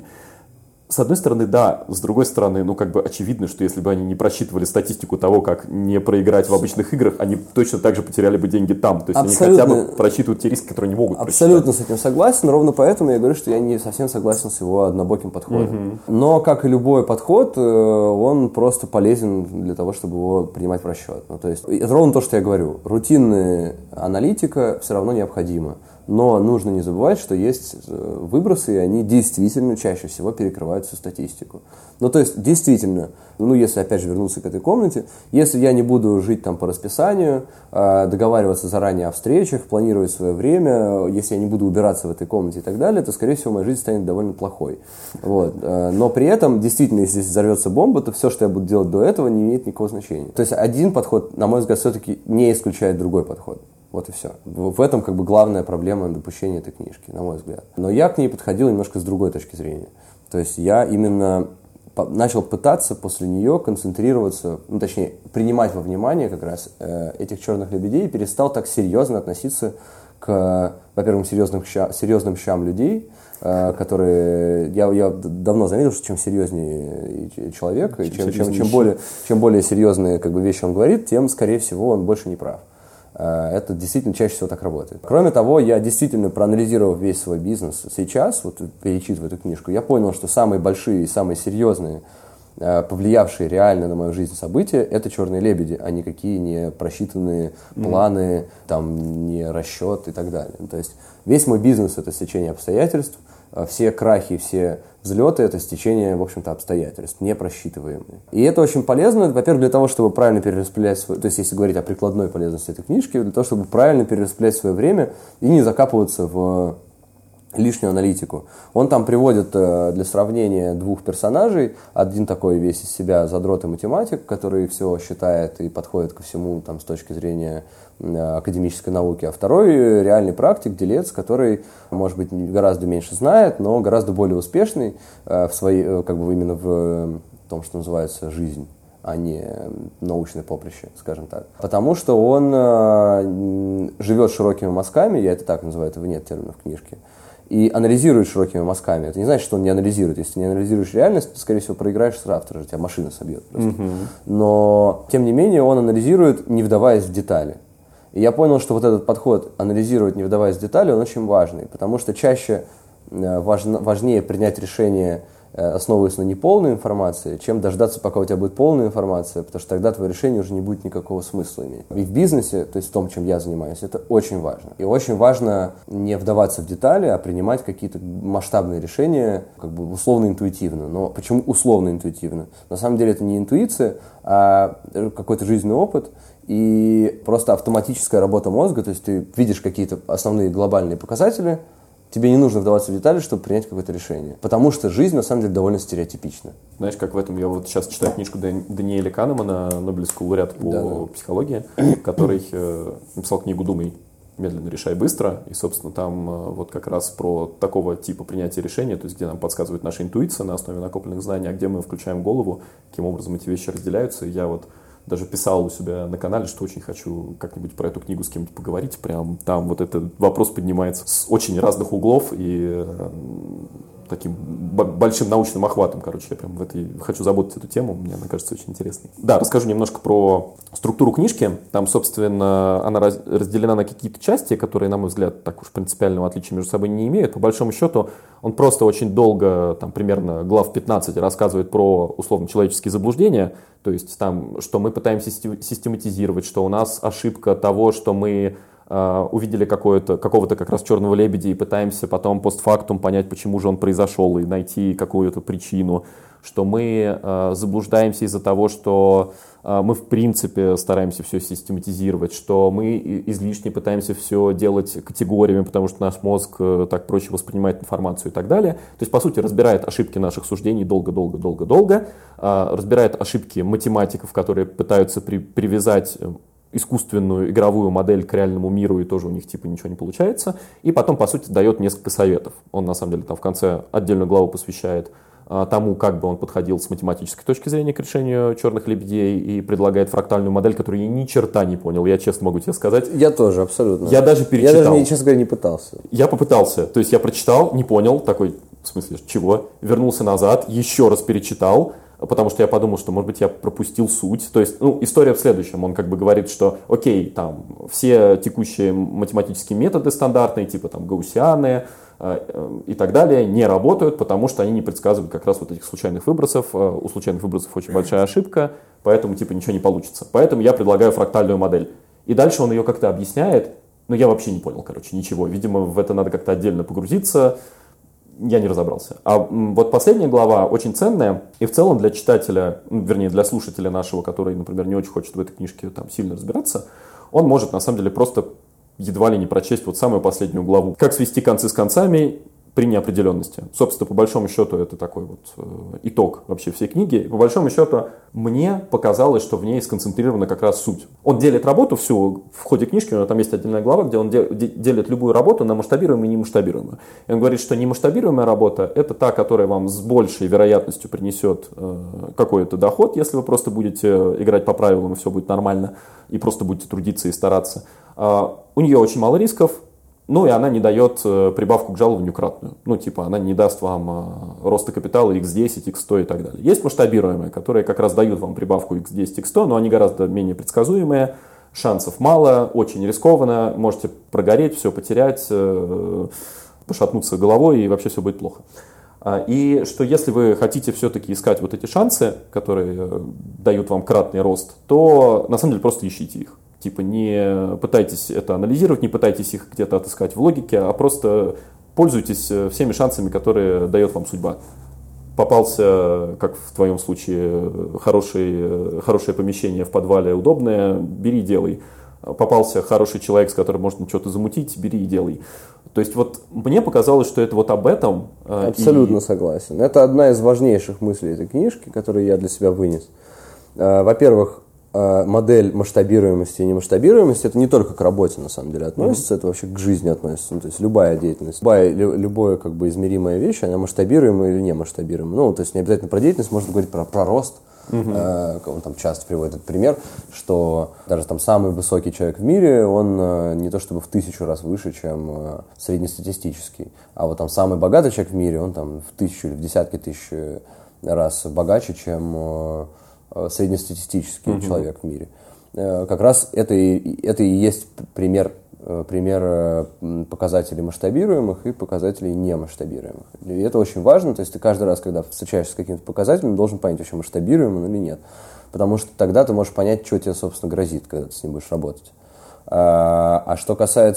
С одной стороны, да, с другой стороны, ну, как бы очевидно, что если бы они не просчитывали статистику того, как не проиграть в обычных играх, они точно так же потеряли бы деньги там. То есть Абсолютно. Они хотя бы просчитывают те риски, которые не могут Абсолютно просчитать. С этим согласен, ровно поэтому я говорю, что я не совсем согласен с его однобоким подходом. Угу. Но, как и любой подход, он просто полезен для того, чтобы его принимать в расчет. Ну, то есть, это ровно то, что я говорю. Рутинная аналитика все равно необходима. Но нужно не забывать, что есть выбросы, и они действительно чаще всего перекрывают всю статистику. Ну, то есть, действительно, ну, если опять же вернуться к этой комнате, если я не буду жить там по расписанию, договариваться заранее о встречах, планировать свое время, если я не буду убираться в этой комнате и так далее, то, скорее всего, моя жизнь станет довольно плохой. Вот. Но при этом, действительно, если здесь взорвется бомба, то все, что я буду делать до этого, не имеет никакого значения. То есть, один подход, на мой взгляд, все-таки не исключает другой подход. Вот и все. В этом как бы главная проблема допущения этой книжки, на мой взгляд. Но я к ней подходил немножко с другой точки зрения. То есть я именно начал пытаться после нее концентрироваться, ну, точнее, принимать во внимание как раз э, этих черных лебедей и перестал так серьезно относиться к, во-первых, серьезным, ща, серьезным щам людей, э, которые... Я, я давно заметил, что чем серьезнее человек, чем, чем, чем, чем, более, чем более серьезные как бы, вещи он говорит, тем, скорее всего, он больше не прав. Это действительно чаще всего так работает. Кроме того, я действительно, проанализировав весь свой бизнес сейчас, вот перечитывая эту книжку, я понял, что самые большие и самые серьезные, повлиявшие реально на мою жизнь события, это черные лебеди, а никакие не просчитанные планы, там, не расчет и так далее. То есть весь мой бизнес – это стечение обстоятельств, все крахи, все взлеты – это стечение, в общем-то, обстоятельств, непросчитываемые. И это очень полезно, во-первых, для того, чтобы правильно перераспределять свое... То есть, если говорить о прикладной полезности этой книжки, для того, чтобы правильно перераспределять свое время и не закапываться в лишнюю аналитику. Он там приводит для сравнения двух персонажей. Один такой весь из себя задрот и математик, который все считает и подходит ко всему там, с точки зрения академической науки, а второй реальный практик, делец, который, может быть, гораздо меньше знает, но гораздо более успешный в своей, как бы именно в том, что называется жизнь, а не научное поприще, скажем так. Потому что он живет широкими мазками, я это так называю, этого нет терминов в книжке, и анализирует широкими мазками. Это не значит, что он не анализирует. Если ты не анализируешь реальность, ты, скорее всего, проиграешь завтра же, тебя машина собьет просто. Mm-hmm. Но, тем не менее, он анализирует, не вдаваясь в детали. И я понял, что вот этот подход анализировать, не вдаваясь в детали, он очень важный, потому что чаще важно, важнее принять решение, основываясь на неполной информации, чем дождаться, пока у тебя будет полная информация, потому что тогда твое решение уже не будет никакого смысла иметь. И в бизнесе, то есть в том, чем я занимаюсь, это очень важно. И очень важно не вдаваться в детали, а принимать какие-то масштабные решения, как бы условно-интуитивно. Но почему условно-интуитивно? На самом деле это не интуиция, а какой-то жизненный опыт и просто автоматическая работа мозга, то есть ты видишь какие-то основные глобальные показатели, тебе не нужно вдаваться в детали, чтобы принять какое-то решение. Потому что жизнь, на самом деле, довольно стереотипична. Знаешь, как в этом, я вот сейчас читаю книжку Даниэля Канемана, Нобелевского лауреата по Да-да. психологии, который э, написал книгу «Думай медленно, решай быстро». И, собственно, там э, вот как раз про такого типа принятия решения, то есть где нам подсказывает наша интуиция на основе накопленных знаний, а где мы включаем голову, каким образом эти вещи разделяются. И я вот даже писал у себя на канале, что очень хочу как-нибудь про эту книгу с кем-то поговорить. Прям там вот этот вопрос поднимается с очень разных углов и э, таким большим научным охватом. Короче, я прям в этой хочу заботить эту тему, мне она кажется очень интересной. Да, расскажу немножко про структуру книжки. Там, собственно, она раз, разделена на какие-то части, которые, на мой взгляд, так уж принципиального отличия между собой не имеют. По большому счету, он просто очень долго, там примерно глав пятнадцать, рассказывает про условно-человеческие заблуждения. То есть там, что мы пытаемся систематизировать, что у нас ошибка того, что мы э, увидели какое-то, какого-то как раз черного лебедя и пытаемся потом постфактум понять, почему же он произошел, и найти какую-то причину, что мы э, заблуждаемся из-за того, что э, мы в принципе стараемся все систематизировать, что мы излишне пытаемся все делать категориями, потому что наш мозг э, так проще воспринимает информацию и так далее. То есть, по сути, разбирает ошибки наших суждений долго-долго-долго-долго, э, разбирает ошибки математиков, которые пытаются при, привязать искусственную игровую модель к реальному миру, и тоже у них типа ничего не получается. И потом, по сути, дает несколько советов. Он, на самом деле, там в конце отдельную главу посвящает тому, как бы он подходил с математической точки зрения к решению черных лебедей, и предлагает фрактальную модель, которую я ни черта не понял, я честно могу тебе сказать. Я тоже, абсолютно. Я даже перечитал. Я даже, честно говоря, не пытался. Я попытался, то есть я прочитал, не понял, такой, в смысле, чего? Вернулся назад, еще раз перечитал, потому что я подумал, что, может быть, я пропустил суть. То есть, ну, история в следующем. Он как бы говорит, что, окей, там, все текущие математические методы стандартные, типа там гаусианы э, и так далее, не работают, потому что они не предсказывают как раз вот этих случайных выбросов. У случайных выбросов очень большая ошибка, поэтому, типа, ничего не получится. Поэтому я предлагаю фрактальную модель. И дальше он ее как-то объясняет, но я вообще не понял, короче, ничего. Видимо, в это надо как-то отдельно погрузиться. Я не разобрался. А вот последняя глава очень ценная, и в целом для читателя, вернее, для слушателя нашего, который, например, не очень хочет в этой книжке там сильно разбираться, он может, на самом деле, просто едва ли не прочесть вот самую последнюю главу. Как свести концы с концами, при неопределенности. Собственно, по большому счету, это такой вот э, итог вообще всей книги. По большому счету, мне показалось, что в ней сконцентрирована как раз суть. Он делит работу всю в ходе книжки, у него там есть отдельная глава, где он де- делит любую работу на масштабируемую и немасштабируемую. И он говорит, что немасштабируемая работа – это та, которая вам с большей вероятностью принесет э, какой-то доход, если вы просто будете играть по правилам, и все будет нормально, и просто будете трудиться и стараться. Э, у нее очень мало рисков. Ну, и она не дает э, прибавку к жалованию кратную. Ну, типа, она не даст вам э, роста капитала икс десять, икс сто и так далее. Есть масштабируемые, которые как раз дают вам прибавку икс десять, икс сто, но они гораздо менее предсказуемые, шансов мало, очень рискованно, можете прогореть, все потерять, э, пошатнуться головой, и вообще все будет плохо. И что если вы хотите все-таки искать вот эти шансы, которые э, дают вам кратный рост, то на самом деле просто ищите их. Типа не пытайтесь это анализировать, не пытайтесь их где-то отыскать в логике, а просто пользуйтесь всеми шансами, которые дает вам судьба. Попался, как в твоем случае, хороший, хорошее помещение в подвале удобное, бери и делай. Попался хороший человек, с которым можно что-то замутить, бери и делай. То есть вот мне показалось, что это вот об этом. Абсолютно и... согласен. Это одна из важнейших мыслей этой книжки, которую я для себя вынес. Во-первых, модель масштабируемости и немасштабируемости, это не только к работе, на самом деле, относится, mm-hmm. это вообще к жизни относится. Ну, то есть любая деятельность, любая, любое как бы измеримая вещь, она масштабируемая или не масштабируемая. Ну, то есть не обязательно про деятельность, можно говорить про, про рост. Mm-hmm. Э, он там часто приводит этот пример, что даже там самый высокий человек в мире, он э, не то чтобы в тысячу раз выше, чем э, среднестатистический, а вот там самый богатый человек в мире, он там в тысячу или в десятки тысяч раз богаче, чем... Э, среднестатистический mm-hmm. человек в мире. Как раз это и, это и есть пример, пример показателей масштабируемых и показателей немасштабируемых. И это очень важно, то есть ты каждый раз, когда встречаешься с каким-то показателем, должен понять, вообще масштабируем он или нет. Потому что тогда ты можешь понять, что тебе, собственно, грозит, когда ты с ним будешь работать. А что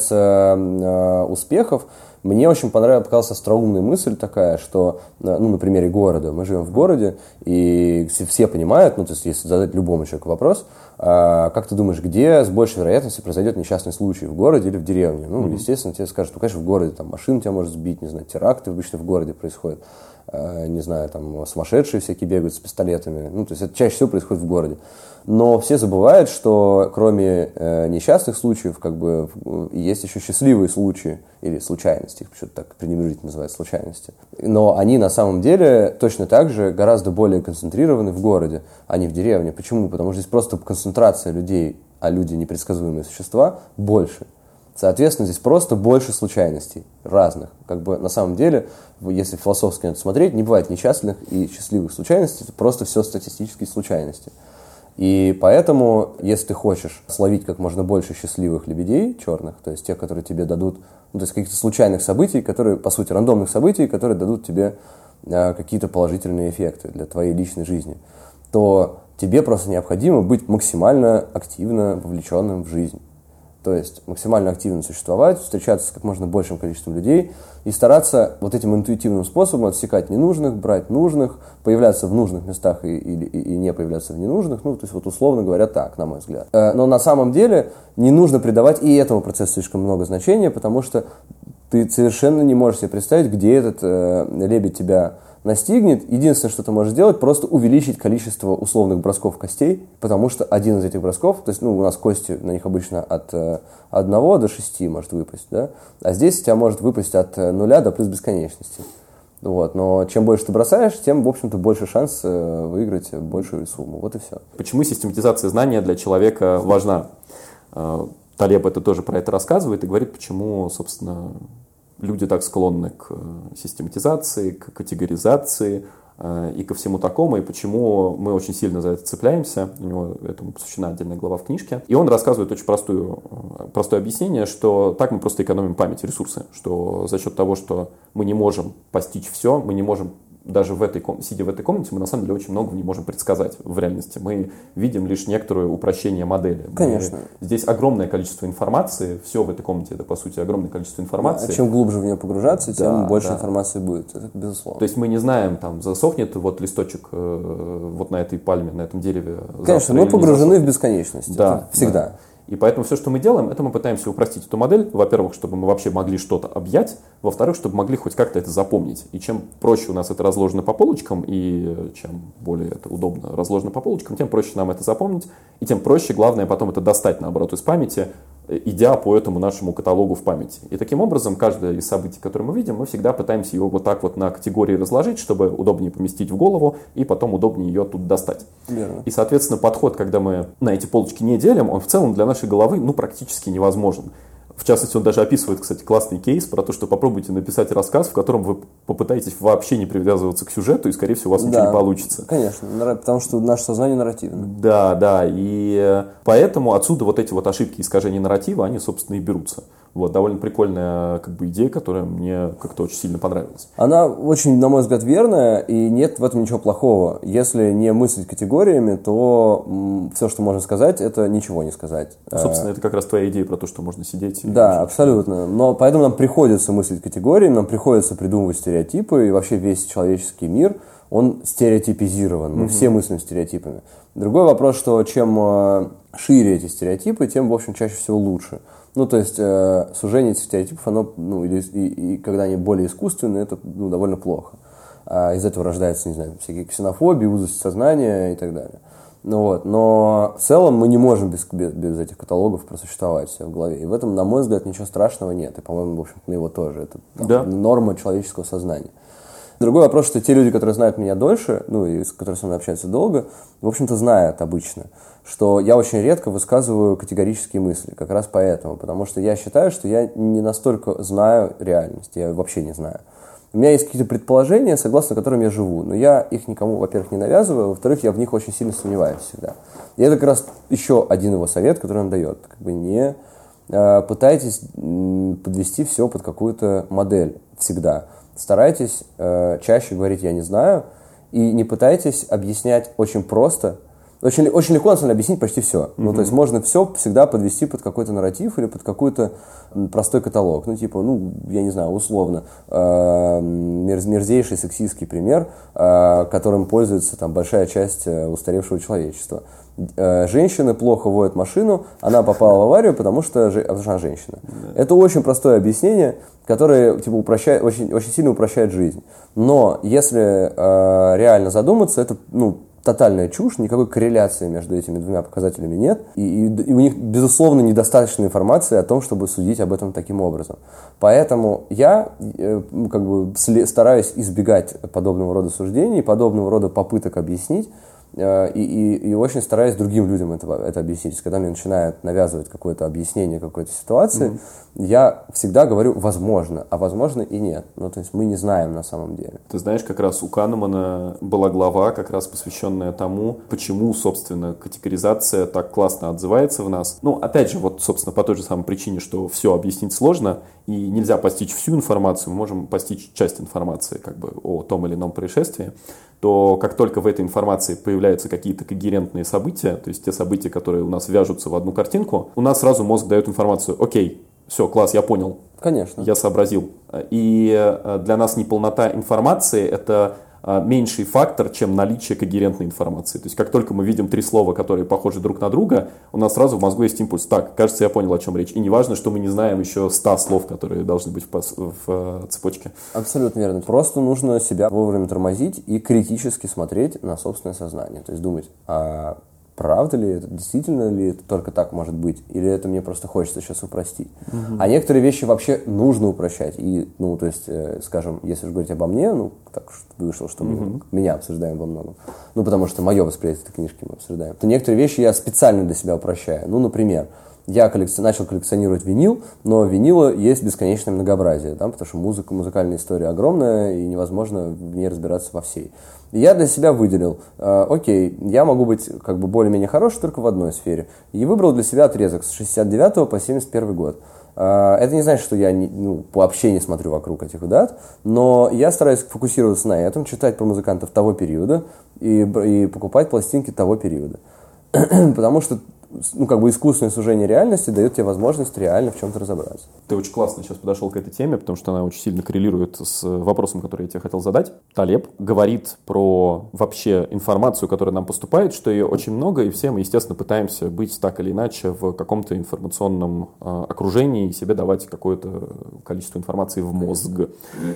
касается успехов, мне очень понравилась, показалась остроумная мысль такая, что, ну, на примере города, мы живем в городе, и все понимают, ну, то есть, если задать любому человеку вопрос, а, как ты думаешь, где с большей вероятностью произойдет несчастный случай, в городе или в деревне? Ну, mm-hmm. естественно, тебе скажут, ну, конечно, в городе, там, машина тебя может сбить, не знаю, теракты обычно в городе происходят, а, не знаю, там, сумасшедшие всякие бегают с пистолетами, ну, то есть, это чаще всего происходит в городе. Но все забывают, что кроме э, несчастных случаев, как бы, есть еще счастливые случаи, или случайности, их почему-то так пренебрежительно называют случайности. Но они на самом деле точно так же гораздо более концентрированы в городе, а не в деревне. Почему? Потому что здесь просто концентрация людей, а люди непредсказуемые существа, больше. Соответственно, здесь просто больше случайностей разных. Как бы на самом деле, если философски на это смотреть, не бывает несчастных и счастливых случайностей, это просто все статистические случайности. И поэтому, если ты хочешь словить как можно больше счастливых лебедей черных, то есть тех, которые тебе дадут, ну, то есть каких-то случайных событий, которые, по сути, рандомных событий, которые дадут тебе э, какие-то положительные эффекты для твоей личной жизни, то тебе просто необходимо быть максимально активно вовлеченным в жизнь. То есть максимально активно существовать, встречаться с как можно большим количеством людей и стараться вот этим интуитивным способом отсекать ненужных, брать нужных, появляться в нужных местах и, и, и не появляться в ненужных. Ну, то есть вот условно говоря так, на мой взгляд. Но на самом деле не нужно придавать и этому процессу слишком много значения, потому что ты совершенно не можешь себе представить, где этот э, лебедь тебя настигнет. Единственное, что ты можешь сделать, просто увеличить количество условных бросков костей, потому что один из этих бросков, то есть, ну, у нас кости, на них обычно от э, одного до шести может выпасть, да, а здесь у тебя может выпасть от нуля до плюс бесконечности. Вот. Но чем больше ты бросаешь, тем, в общем-то, больше шанс э, выиграть большую сумму. Вот и все. Почему систематизация знания для человека важна? Э, Талеб это тоже про это рассказывает и говорит, почему, собственно, люди так склонны к систематизации, к категоризации э, и ко всему такому, и почему мы очень сильно за это цепляемся. У него этому посвящена отдельная глава в книжке. И он рассказывает очень простую, простое объяснение, что так мы просто экономим память, ресурсы, что за счет того, что мы не можем постичь все, мы не можем даже в этой, сидя в этой комнате, мы на самом деле очень много не можем предсказать в реальности. Мы видим лишь некоторое упрощение модели. Конечно. Мы, здесь огромное количество информации, все в этой комнате, это, по сути, огромное количество информации. Да, чем глубже в нее погружаться, тем да, больше да. информации будет, это безусловно. То есть мы не знаем, там, засохнет вот листочек э, вот на этой пальме, на этом дереве. Конечно, мы погружены в бесконечность. Да, всегда. Да. И поэтому все, что мы делаем, это мы пытаемся упростить эту модель. Во-первых, чтобы мы вообще могли что-то объять. Во-вторых, чтобы могли хоть как-то это запомнить. И чем проще у нас это разложено по полочкам, и чем более это удобно разложено по полочкам, тем проще нам это запомнить. И тем проще, главное, потом это достать, наоборот, из памяти, идя по этому нашему каталогу в памяти. И таким образом, каждое из событий, которые мы видим, мы всегда пытаемся его вот так вот на категории разложить, чтобы удобнее поместить в голову и потом удобнее ее оттуда достать. Верно. И, соответственно, подход, когда мы на эти полочки не делим, он в целом для нашей головы ну, практически невозможен. В частности, он даже описывает, кстати, классный кейс про то, что попробуйте написать рассказ, в котором вы попытаетесь вообще не привязываться к сюжету, и, скорее всего, у вас ничего да, не получится. Конечно, потому что наше сознание нарративно. Да, да, и поэтому отсюда вот эти вот ошибки искажения нарратива, они, собственно, и берутся. Вот, довольно прикольная как бы идея, которая мне как-то очень сильно понравилась. Она очень, на мой взгляд, верная, и нет в этом ничего плохого. Если не мыслить категориями, то м, все, что можно сказать, это ничего не сказать. Ну, собственно, это как раз твоя идея про то, что можно сидеть. И да, абсолютно. Но поэтому нам приходится мыслить категориями, нам приходится придумывать стереотипы, и вообще весь человеческий мир, он стереотипизирован. Мы угу. все мыслим стереотипами. Другой вопрос, что чем шире эти стереотипы, тем, в общем, чаще всего лучше. Ну, то есть, э, сужение этих стереотипов, оно, ну, или, и, и когда они более искусственные, это ну, довольно плохо. А из этого рождаются, не знаю, всякие ксенофобии, узость сознания и так далее. Ну, вот. Но в целом мы не можем без, без, без этих каталогов просуществовать все в голове. И в этом, на мой взгляд, ничего страшного нет. И, по-моему, в общем, на его тоже. Это там, да. норма человеческого сознания. Другой вопрос, что те люди, которые знают меня дольше, ну, и с которыми со мной общаются долго, в общем-то, знают обычно, что я очень редко высказываю категорические мысли, как раз поэтому, потому что я считаю, что я не настолько знаю реальность, я вообще не знаю. У меня есть какие-то предположения, согласно которым я живу, но я их никому, во-первых, не навязываю, во-вторых, я в них очень сильно сомневаюсь всегда. И это как раз еще один его совет, который он дает. Как бы не э, пытайтесь подвести все под какую-то модель всегда. Старайтесь э, чаще говорить «я не знаю» и не пытайтесь объяснять очень просто. Очень, очень легко, на самом деле, объяснить почти все. Mm-hmm. Ну, то есть можно все всегда подвести под какой-то нарратив или под какой-то простой каталог. Ну, типа, ну, я не знаю, условно, э, мерзейший сексистский пример, э, которым пользуется там большая часть устаревшего человечества. Э, женщины плохо водят машину, она попала в аварию, потому что, потому что она женщина. Mm-hmm. Это очень простое объяснение, которое типа, упрощает, очень, очень сильно упрощает жизнь. Но если э, реально задуматься, это, ну, тотальная чушь, никакой корреляции между этими двумя показателями нет, и, и, и у них, безусловно, недостаточно информации о том, чтобы судить об этом таким образом. Поэтому я э, как бы стараюсь избегать подобного рода суждений, подобного рода попыток объяснить, э, и, и, и очень стараюсь другим людям это, это объяснить. Когда мне начинают навязывать какое-то объяснение какой-то ситуации, mm-hmm. я всегда говорю «возможно», а возможно и нет. Ну, то есть мы не знаем на самом деле. Ты знаешь, как раз у Канемана была глава, как раз посвященная тому, почему, собственно, категоризация так классно отзывается в нас. Ну, опять же, вот, собственно, по той же самой причине, что все объяснить сложно, и нельзя постичь всю информацию, мы можем постичь часть информации как бы о том или ином происшествии, то как только в этой информации появляются какие-то когерентные события, то есть те события, которые у нас вяжутся в одну картинку, у нас сразу мозг дает информацию «Окей, все, класс, я понял». Конечно. Я сообразил. И для нас неполнота информации – это меньший фактор, чем наличие когерентной информации. То есть, как только мы видим три слова, которые похожи друг на друга, у нас сразу в мозгу есть импульс. Так, кажется, я понял, о чем речь. И не важно, что мы не знаем еще ста слов, которые должны быть в, в цепочке. Абсолютно верно. Просто нужно себя вовремя тормозить и критически смотреть на собственное сознание. То есть, думать, а правда ли это, действительно ли это только так может быть, или это мне просто хочется сейчас упростить. Угу. А некоторые вещи вообще нужно упрощать. И, ну, то есть, э, скажем, если уж говорить обо мне, ну, так вышло, что мы угу. меня обсуждаем во многом, ну, потому что мое восприятие этой книжки мы обсуждаем, то некоторые вещи я специально для себя упрощаю. Ну, например, я коллекци... начал коллекционировать винил, но винила есть бесконечное многообразие, да, потому что музыка, музыкальная история огромная, и невозможно в ней разбираться во всей. И я для себя выделил, э, окей, я могу быть как бы более-менее хороший только в одной сфере. И выбрал для себя отрезок с шестьдесят девятого по семьдесят первый год. Э, это не значит, что я не, ну, вообще не смотрю вокруг этих дат, но я стараюсь фокусироваться на этом, читать про музыкантов того периода и, и покупать пластинки того периода. Потому что ну, как бы искусственное сужение реальности дает тебе возможность реально в чем-то разобраться. Ты очень классно сейчас подошел к этой теме, потому что она очень сильно коррелирует с вопросом, который я тебе хотел задать. Талеб говорит про вообще информацию, которая нам поступает, что ее очень много, и все мы, естественно, пытаемся быть так или иначе в каком-то информационном э, окружении и себе давать какое-то количество информации в мозг.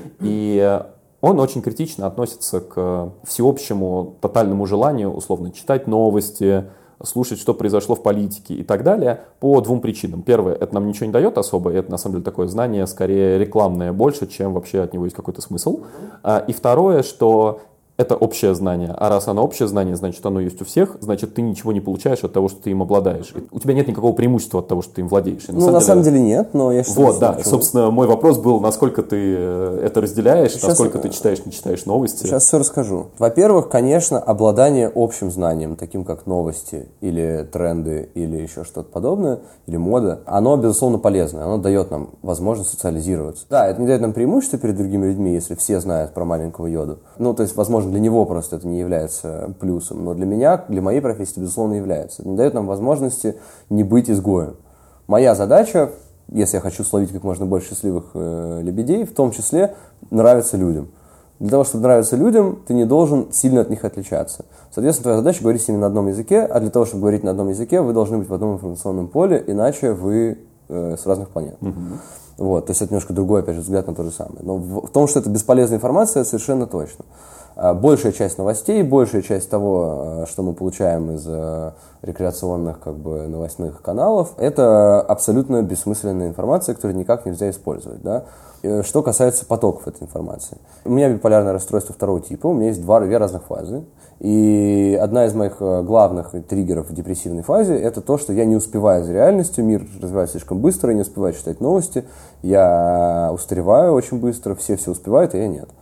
И он очень критично относится к всеобщему тотальному желанию, условно, читать новости, слушать, что произошло в политике и так далее, по двум причинам. Первое, это нам ничего не дает особо, и это на самом деле такое знание скорее рекламное больше, чем вообще от него есть какой-то смысл. И второе, что это общее знание, а раз оно общее знание, значит оно есть у всех, значит ты ничего не получаешь от того, что ты им обладаешь. У тебя нет никакого преимущества от того, что ты им владеешь. И на ну, самом на деле... самом деле нет, но я считаю, вот, да, почему. Собственно, мой вопрос был, насколько ты это разделяешь, сейчас насколько я... ты читаешь, не читаешь новости. Сейчас все расскажу. Во-первых, конечно, обладание общим знанием, таким как новости или тренды или еще что-то подобное, или мода, оно, безусловно, полезно, оно дает нам возможность социализироваться. Да, это не дает нам преимущества перед другими людьми, если все знают про маленького Йоду. Ну, то есть, возможно, для него просто это не является плюсом, но для меня, для моей профессии, безусловно, является. Это не дает нам возможности не быть изгоем. Моя задача, если я хочу словить как можно больше счастливых э, лебедей, в том числе нравиться людям. Для того, чтобы нравиться людям, ты не должен сильно от них отличаться. Соответственно, твоя задача говорить с ними на одном языке, а для того, чтобы говорить на одном языке, вы должны быть в одном информационном поле, иначе вы э, с разных планет. Mm-hmm. Вот, то есть это немножко другой, опять же, взгляд на то же самое. Но в, в том, что это бесполезная информация, совершенно точно. Большая часть новостей, большая часть того, что мы получаем из рекреационных как бы, новостных каналов, это абсолютно бессмысленная информация, которую никак нельзя использовать. Да? Что касается потоков этой информации. У меня биполярное расстройство второго типа, у меня есть два, две разных фазы. И одна из моих главных триггеров в депрессивной фазе – это то, что я не успеваю за реальностью, мир развивается слишком быстро, я не успеваю читать новости, я устареваю очень быстро, все все успевают, а я нет.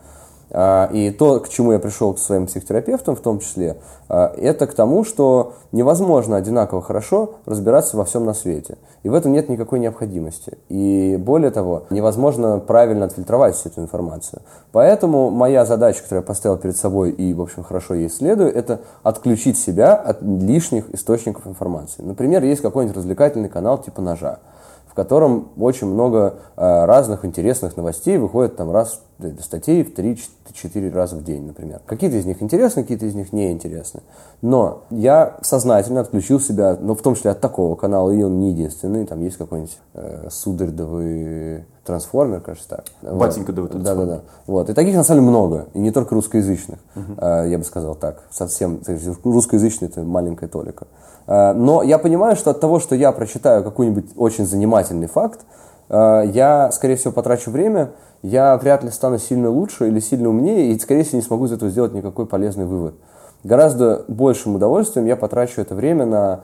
И то, к чему я пришел к своим психотерапевтам, в том числе, это к тому, что невозможно одинаково хорошо разбираться во всем на свете. И в этом нет никакой необходимости. И более того, невозможно правильно отфильтровать всю эту информацию. Поэтому моя задача, которую я поставил перед собой и, в общем, хорошо ей следую, это отключить себя от лишних источников информации. Например, есть какой-нибудь развлекательный канал типа «Ножа», в котором очень много э, разных интересных новостей выходит там раз статей в три-четыре раза в день, например. Какие-то из них интересны, какие-то из них неинтересны. Но я сознательно отключил себя, ну, в том числе от такого канала, и он не единственный. Там есть какой-нибудь э, сударь-довый трансформер, кажется, так. Батенька-довый вот. трансформер. Да-да-да. Вот. И таких, на самом деле, много. И не только русскоязычных, uh-huh. э, я бы сказал так. Совсем русскоязычный – это маленькая толика. Э, но я понимаю, что от того, что я прочитаю какой-нибудь очень занимательный факт, э, я, скорее всего, потрачу время, я вряд ли стану сильно лучше или сильно умнее, и, скорее всего, не смогу из этого сделать никакой полезный вывод. Гораздо большим удовольствием я потрачу это время на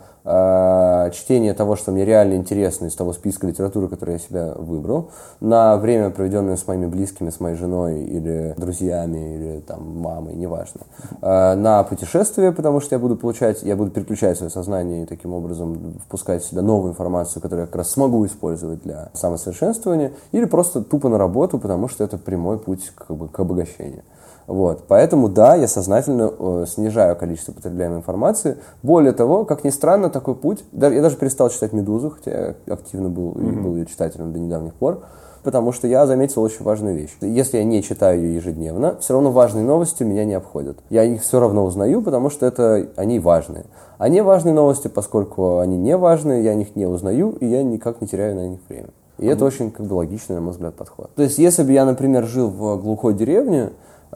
э, чтение того, что мне реально интересно из того списка литературы, который я себя выбрал, на время, проведенное с моими близкими, с моей женой или друзьями, или там, мамой, неважно, э, на путешествия, потому что я буду получать, я буду переключать свое сознание и таким образом впускать в себя новую информацию, которую я как раз смогу использовать для самосовершенствования, или просто тупо на работу, потому что это прямой путь как бы, к обогащению. Вот. Поэтому, да, я сознательно э, снижаю количество потребляемой информации. Более того, как ни странно, такой путь... Да, я даже перестал читать «Медузу», хотя я активно был, mm-hmm. был ее читателем до недавних пор, потому что я заметил очень важную вещь. Если я не читаю ее ежедневно, все равно важные новости меня не обходят. Я их все равно узнаю, потому что это, они важные. А не важные новости, поскольку они не важные, я о них не узнаю, и я никак не теряю на них время. И mm-hmm. это очень как бы, логичный, на мой взгляд, подход. То есть, если бы я, например, жил в глухой деревне,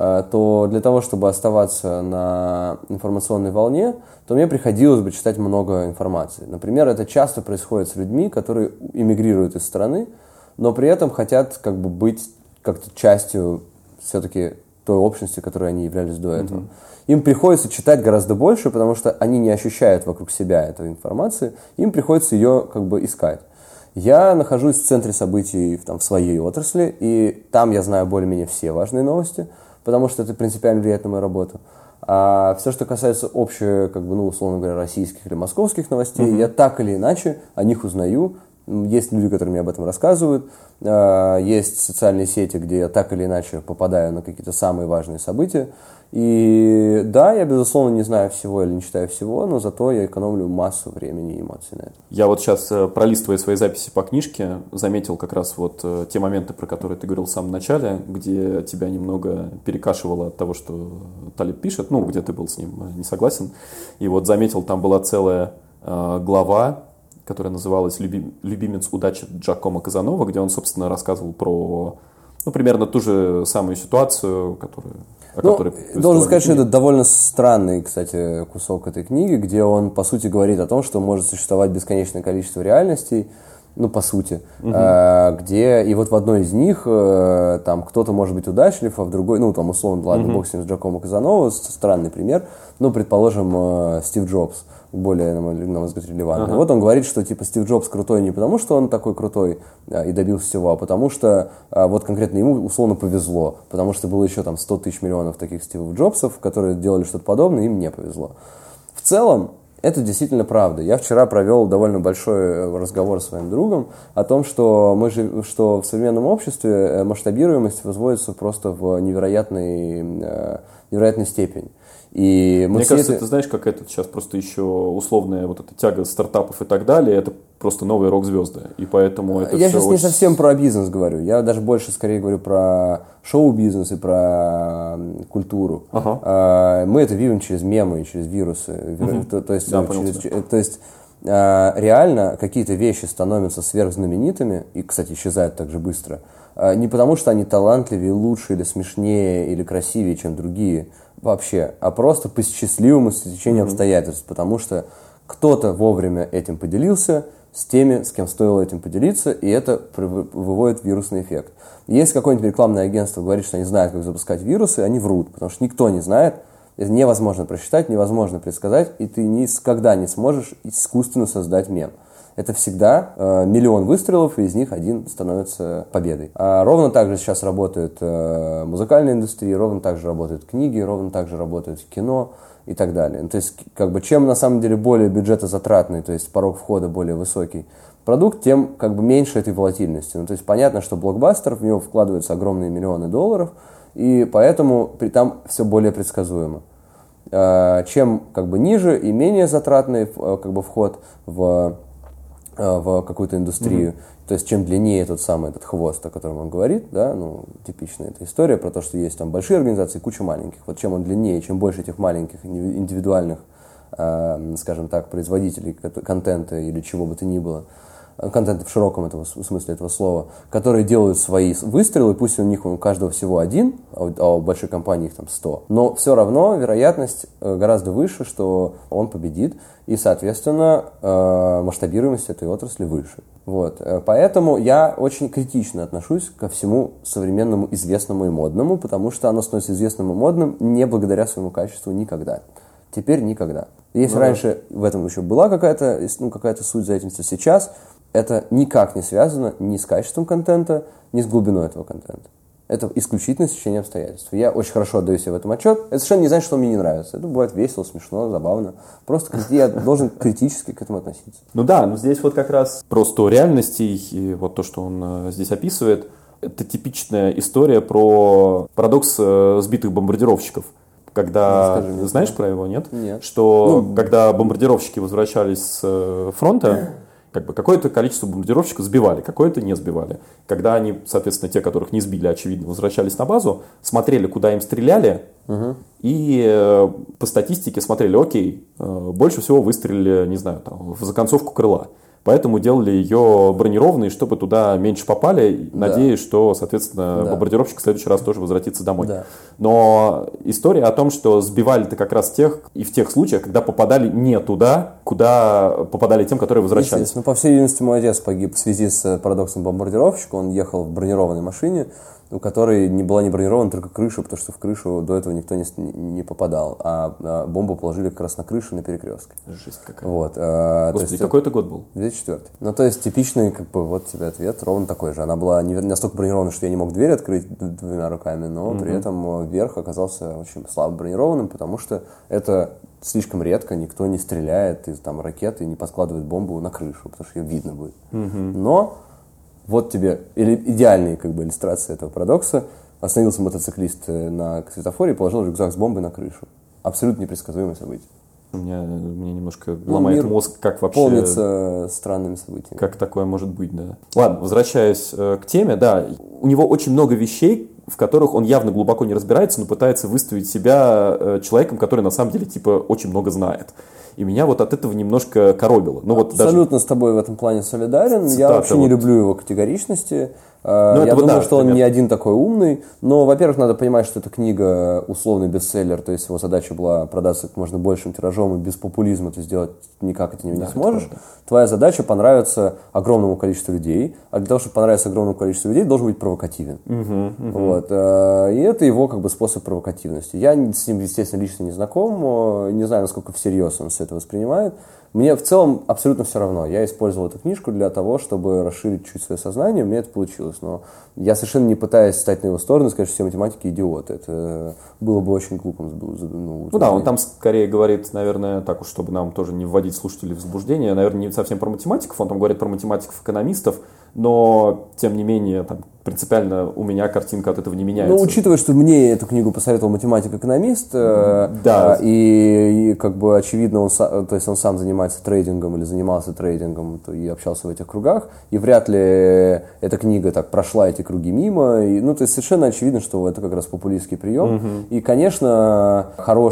то для того, чтобы оставаться на информационной волне, то мне приходилось бы читать много информации. Например, это часто происходит с людьми, которые эмигрируют из страны, но при этом хотят как бы быть как-то частью все-таки той общности, которой они являлись до этого. Mm-hmm. Им приходится читать гораздо больше, потому что они не ощущают вокруг себя этой информации, им приходится ее как бы искать. Я нахожусь в центре событий там, в своей отрасли, и там я знаю более-менее все важные новости, потому что это принципиально влияет на мою работу. А все, что касается общих, как бы, ну, условно говоря, российских или московских новостей, mm-hmm. я так или иначе о них узнаю Есть люди, которые мне об этом рассказывают. Есть социальные сети, где я так или иначе попадаю на какие-то самые важные события. И да, я, безусловно, не знаю всего или не читаю всего, но зато я экономлю массу времени и эмоций на это. Я вот сейчас, пролистывая свои записи по книжке, заметил как раз вот те моменты, про которые ты говорил в самом начале, где тебя немного перекашивало от того, что Талиб пишет, ну, где ты был с ним не согласен. И вот заметил, там была целая э, глава, которая называлась «Люби, «Любимец удачи» Джакомо Казанова, где он, собственно, рассказывал про, ну, примерно ту же самую ситуацию, которую... Ну, должен сказать, что это довольно странный, кстати, кусок этой книги, где он, по сути, говорит о том, что может существовать бесконечное количество реальностей, ну, по сути, угу. э, где, и вот в одной из них, э, там, кто-то может быть удачлив, а в другой, ну, там, условно, ладно, угу. бог с ним, с Джакомо Казанова, странный пример, ну, предположим, э, Стив Джобс, более, на мой, на мой взгляд, релевантный. Ага. Вот он говорит, что, типа, Стив Джобс крутой не потому, что он такой крутой а, и добился всего, а потому что а, вот конкретно ему, условно, повезло, потому что было еще там сто тысяч миллионов таких Стивов Джобсов, которые делали что-то подобное, им не повезло. В целом, это действительно правда. Я вчера провел довольно большой разговор с своим другом о том, что, мы жив... что в современном обществе масштабируемость возводится просто в невероятной, невероятной степени. И Мне кажется, это... ты знаешь, как это сейчас просто еще условная вот эта тяга стартапов и так далее, это просто новые рок-звезды, и поэтому это Я все сейчас очень... не совсем про бизнес говорю, я даже больше скорее говорю про шоу-бизнес и про культуру. Ага. Мы это видим через мемы и через вирусы, угу. то, то есть, да, через, то есть реально какие-то вещи становятся сверхзнаменитыми и, кстати, исчезают так же быстро, не потому что они талантливее, лучше или смешнее или красивее, чем другие, вообще, а просто по счастливому стечению mm-hmm. обстоятельств, потому что кто-то вовремя этим поделился с теми, с кем стоило этим поделиться, и это выводит вирусный эффект. Если какое-нибудь рекламное агентство говорит, что они знают, как запускать вирусы, они врут, потому что никто не знает, это невозможно просчитать, невозможно предсказать, и ты никогда не сможешь искусственно создать мем. Это всегда э, миллион выстрелов, и из них один становится победой. А ровно так же сейчас работает э, музыкальная индустрия, ровно так же работают книги, ровно так же работает кино и так далее. Ну, то есть, как бы, чем на самом деле более бюджетозатратный, то есть порог входа более высокий продукт, тем как бы меньше этой волатильности. Ну, то есть понятно, что блокбастер, в него вкладываются огромные миллионы долларов, и поэтому при, там все более предсказуемо. Э, чем как бы ниже и менее затратный э, как бы, вход в в какую-то индустрию, mm-hmm. то есть чем длиннее тот самый этот хвост, о котором он говорит, да, ну, типичная эта история про то, что есть там большие организации, куча маленьких. Вот чем он длиннее, чем больше этих маленьких индивидуальных, э, скажем так, производителей контента или чего бы то ни было, контента в широком этого, смысле этого слова, которые делают свои выстрелы, пусть у них у каждого всего один, а у большой компании их там сто, но все равно вероятность гораздо выше, что он победит, и, соответственно, масштабируемость этой отрасли выше. Вот. Поэтому я очень критично отношусь ко всему современному, известному и модному, потому что оно становится известным и модным не благодаря своему качеству никогда. Теперь никогда. Если ну, раньше в этом еще была какая-то, ну, какая-то суть за этим, то сейчас это никак не связано ни с качеством контента, ни с глубиной этого контента. Это исключительно стечение обстоятельств. Я очень хорошо отдаю себе в этом отчет. Это совершенно не значит, что мне не нравится. Это бывает весело, смешно, забавно. Просто я должен критически к этому относиться. Ну да, но здесь вот как раз про сто реальностей, и вот то, что он здесь описывает, это типичная история про парадокс сбитых бомбардировщиков. Когда, ну, знаешь про его, нет? Нет. Что ну, когда бомбардировщики возвращались с фронта, как бы какое-то количество бомбардировщиков сбивали, какое-то не сбивали. Когда они, соответственно, те, которых не сбили, очевидно, возвращались на базу, смотрели, куда им стреляли, угу. и э, по статистике смотрели, окей, э, больше всего выстрелили, не знаю, там, в законцовку крыла. Поэтому делали ее бронированной, чтобы туда меньше попали, да. надеясь, что, соответственно, да. бомбардировщик в следующий раз тоже возвратится домой. Да. Но история о том, что сбивали-то как раз тех, и в тех случаях, когда попадали не туда, куда попадали тем, которые возвращались. Ну, по всей видимости, мой отец погиб в связи с парадоксом бомбардировщика. Он ехал в бронированной машине, у которой не была не бронирована только крыша, потому что в крышу до этого никто не, не попадал. А, а бомбу положили как раз на крышу, на перекрестке. Жесть какая. Вот, а, Господи, есть, какой это год был? две тысячи четвёртый. Ну, то есть, типичный, как бы, вот тебе ответ, ровно такой же. Она была не настолько бронирована, что я не мог дверь открыть двумя руками, но mm-hmm. при этом верх оказался очень слабо бронированным, потому что это слишком редко никто не стреляет из там ракеты и не подкладывает бомбу на крышу, потому что ее видно будет. Mm-hmm. Но вот тебе или идеальная как бы иллюстрация этого парадокса. Остановился мотоциклист на светофоре и положил рюкзак с бомбой на крышу. Абсолютно непредсказуемое событие. У меня, меня немножко ломает ну, мозг, как вообще... полнится странными событиями. Как такое может быть, да. Ладно, возвращаясь э, к теме, да, у него очень много вещей, в которых он явно глубоко не разбирается, но пытается выставить себя э, человеком, который на самом деле типа очень много знает. И меня вот от этого немножко коробило. Ну, вот абсолютно даже... с тобой в этом плане солидарен. Цитата, я вообще вот... не люблю его категоричности. Ну, я думаю, да, что он примерно. Не один такой умный, но, во-первых, надо понимать, что эта книга условный бестселлер, то есть его задача была продаться как можно большим тиражом, и без популизма ты сделать никак это не, да, не сможешь. Это Твоя задача понравиться огромному количеству людей, а для того, чтобы понравиться огромному количеству людей, должен быть провокативен. Угу, угу. Вот. И это его как бы способ провокативности. Я с ним, естественно, лично не знаком, не знаю, насколько всерьез он все это воспринимает. Мне в целом абсолютно все равно. Я использовал эту книжку для того, чтобы расширить чуть свое сознание, у меня это получилось. Но я совершенно не пытаюсь стать на его сторону и сказать, что все математики идиоты. Это было бы очень глупым. Ну, ну да, он там скорее говорит, наверное, так уж, чтобы нам тоже не вводить слушателей в заблуждение, наверное, не совсем про математиков, он там говорит про математиков-экономистов, но, тем не менее, там, принципиально у меня картинка от этого не меняется. Ну, учитывая, что мне эту книгу посоветовал математик-экономист, да. э, и, и как бы очевидно, он, то есть он сам занимается трейдингом или занимался трейдингом и общался в этих кругах, и вряд ли эта книга так прошла эти круги мимо. И, ну, то есть совершенно очевидно, что это как раз популистский прием. Угу. И, конечно,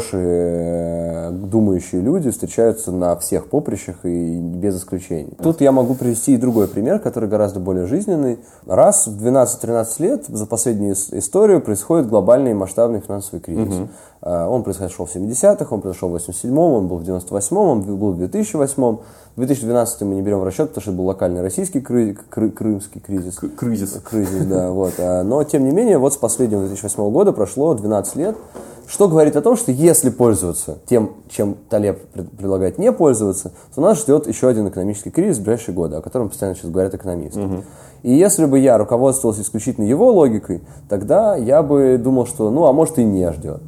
хорошие думающие люди встречаются на всех поприщах и без исключений. Тут я могу привести и другой пример, который гораздо более жизненный. Раз в двенадцать-тринадцать лет за последнюю историю происходит глобальный масштабный финансовый кризис. Угу. Он произошел в семидесятых, он произошел в восемьдесят седьмом, он был в девяносто восьмом, он был в две тысячи восьмом. две тысячи двенадцатый мы не берем в расчет, потому что это был локальный российский кры- кры- крымский кризис. К- кризис. Кризис, да. Вот. Но, тем не менее, вот с последнего две тысячи восьмого года прошло двенадцать лет, что говорит о том, что если пользоваться тем, чем Талеб предлагает не пользоваться, то нас ждет еще один экономический кризис в ближайшие годы, о котором постоянно сейчас говорят экономисты. Угу. И если бы я руководствовался исключительно его логикой, тогда я бы думал, что, ну, а может и не ждет.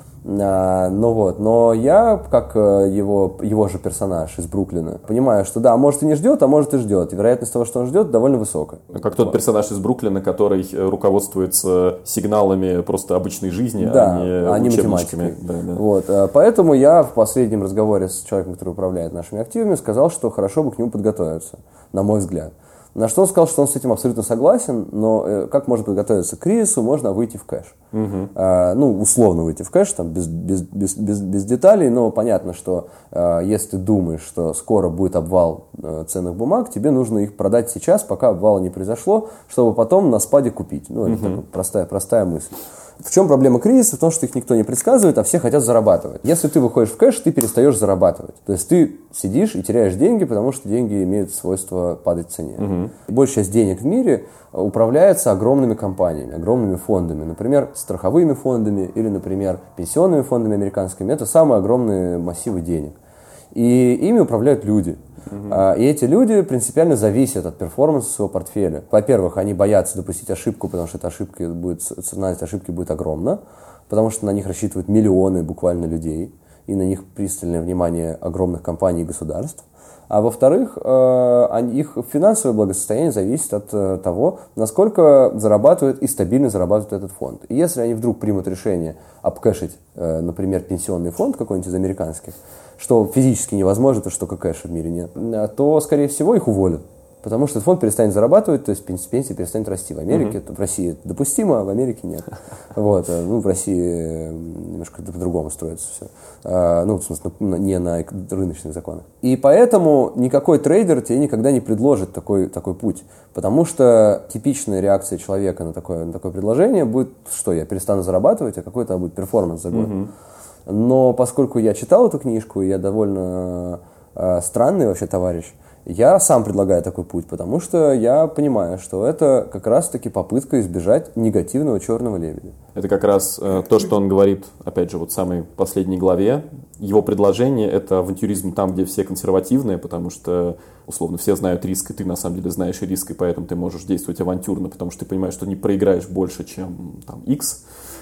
А, ну вот, но я, как его, его же персонаж из Бруклина, понимаю, что да, может и не ждет, а может и ждет. И вероятность того, что он ждет, довольно высокая. Как тот персонаж из Бруклина, который руководствуется сигналами просто обычной жизни, да, а не учебничками. Да, да. Вот, поэтому я в последнем разговоре с человеком, который управляет нашими активами, сказал, что хорошо бы к нему подготовиться, на мой взгляд. На что он сказал, что он с этим абсолютно согласен, но э, как можно подготовиться к кризису, можно выйти в кэш. Угу. А, ну, условно выйти в кэш, там, без, без, без, без, без деталей, но понятно, что э, если ты думаешь, что скоро будет обвал э, ценных бумаг, тебе нужно их продать сейчас, пока обвала не произошло, чтобы потом на спаде купить. Ну, это угу. такая простая, простая мысль. В чем проблема кризиса? В том, что их никто не предсказывает, а все хотят зарабатывать. Если ты выходишь в кэш, ты перестаешь зарабатывать. То есть ты сидишь и теряешь деньги, потому что деньги имеют свойство падать в цене. Угу. Большая часть денег в мире управляется огромными компаниями, огромными фондами. Например, страховыми фондами или, например, пенсионными фондами американскими. Это самые огромные массивы денег. И ими управляют люди. Uh-huh. И эти люди принципиально зависят от перформанса своего портфеля. Во-первых, они боятся допустить ошибку, потому что эта ошибка будет, цена этой ошибки будет огромна, потому что на них рассчитывают миллионы буквально людей, и на них пристальное внимание огромных компаний и государств. А во-вторых, их финансовое благосостояние зависит от того, насколько зарабатывает и стабильно зарабатывает этот фонд. И если они вдруг примут решение обкэшить, например, пенсионный фонд какой-нибудь из американских, что физически невозможно, потому что только кэша в мире нет, то, скорее всего, их уволят. Потому что этот фонд перестанет зарабатывать, то есть пенсия перестанет расти. В Америке, uh-huh. в России это допустимо, а в Америке нет. Вот. Ну, в России немножко по-другому строится все. Ну, в смысле, не на рыночных законах. И поэтому никакой трейдер тебе никогда не предложит такой, такой путь. Потому что типичная реакция человека на такое, на такое предложение будет, что я перестану зарабатывать, а какой-то будет перформанс за год. Uh-huh. Но поскольку я читал эту книжку, и я довольно э, странный вообще товарищ, я сам предлагаю такой путь, потому что я понимаю, что это как раз-таки попытка избежать негативного черного лебедя. Это как раз э, то, что он говорит, опять же, вот в самой последней главе. Его предложение – это авантюризм там, где все консервативные, потому что, условно, все знают риск, и ты на самом деле знаешь и риск, и поэтому ты можешь действовать авантюрно, потому что ты понимаешь, что не проиграешь больше, чем там, X.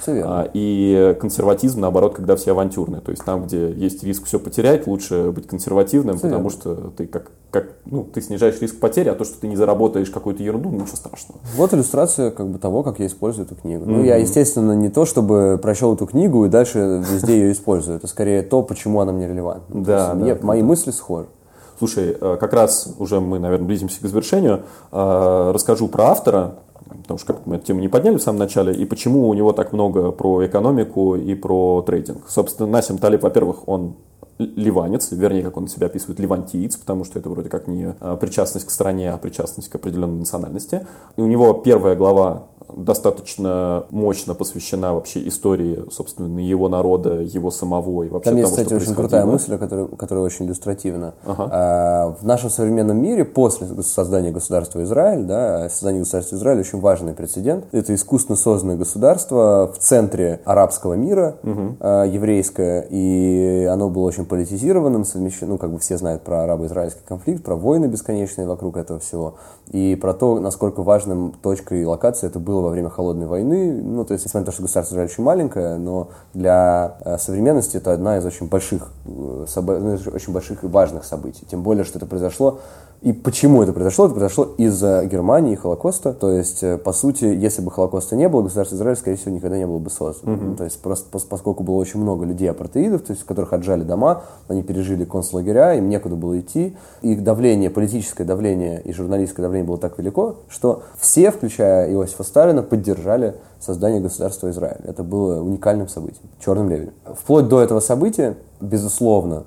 Все верно. И консерватизм, наоборот, когда все авантюрные. То есть там, где есть риск все потерять, лучше быть консервативным, все потому верно. Что ты как, как, ну, ты снижаешь риск потери, а то, что ты не заработаешь какую-то ерунду, ничего страшного. Вот иллюстрация как бы того, как я использую эту книгу. Mm-hmm. Ну, я, естественно, не то, чтобы прочел эту книгу и дальше везде ее использую. Это скорее то, почему она мне релевантна. Да, мне, да, мои мысли схожи. Слушай, как раз уже мы, наверное, близимся к завершению. Расскажу про автора, потому что как мы эту тему не подняли в самом начале, и почему у него так много про экономику и про трейдинг. Собственно, Насим Талиб, во-первых, он ливанец, вернее, как он себя описывает, ливантиец, потому что это вроде как не причастность к стране, а причастность к определенной национальности. И у него первая глава достаточно мощно посвящена вообще истории, собственно, его народа, его самого и вообще Там того, есть, кстати, что очень крутая мысль, которая, которая очень иллюстративна. Ага. А, в нашем современном мире после создания государства Израиль, да, создание государства Израиль очень важный прецедент. Это искусственно созданное государство в центре арабского мира, угу. а, еврейское, и оно было очень политизированным, совмещено, ну, как бы все знают про арабо-израильский конфликт, про войны бесконечные вокруг этого всего, и про то, насколько важным точкой и локацией это было во время Холодной войны. Ну, то есть, несмотря на то, что государство Израиль очень маленькое, но для э, современности это одна из очень больших, э, собо... очень больших и важных событий. Тем более, что это произошло. И почему это произошло? Это произошло из-за Германии и Холокоста. То есть, э, по сути, если бы Холокоста не было, государство Израиль, скорее всего, никогда не было бы создано. Mm-hmm. То есть, просто поскольку было очень много людей-апартеидов, то есть, которых отжали дома, они пережили концлагеря, им некуда было идти. Их давление, политическое давление и журналистское давление было так велико, что все, включая Иосифа Сталина, поддержали создание государства Израиль. Это было уникальным событием, черным лебедем. Вплоть до этого события, безусловно,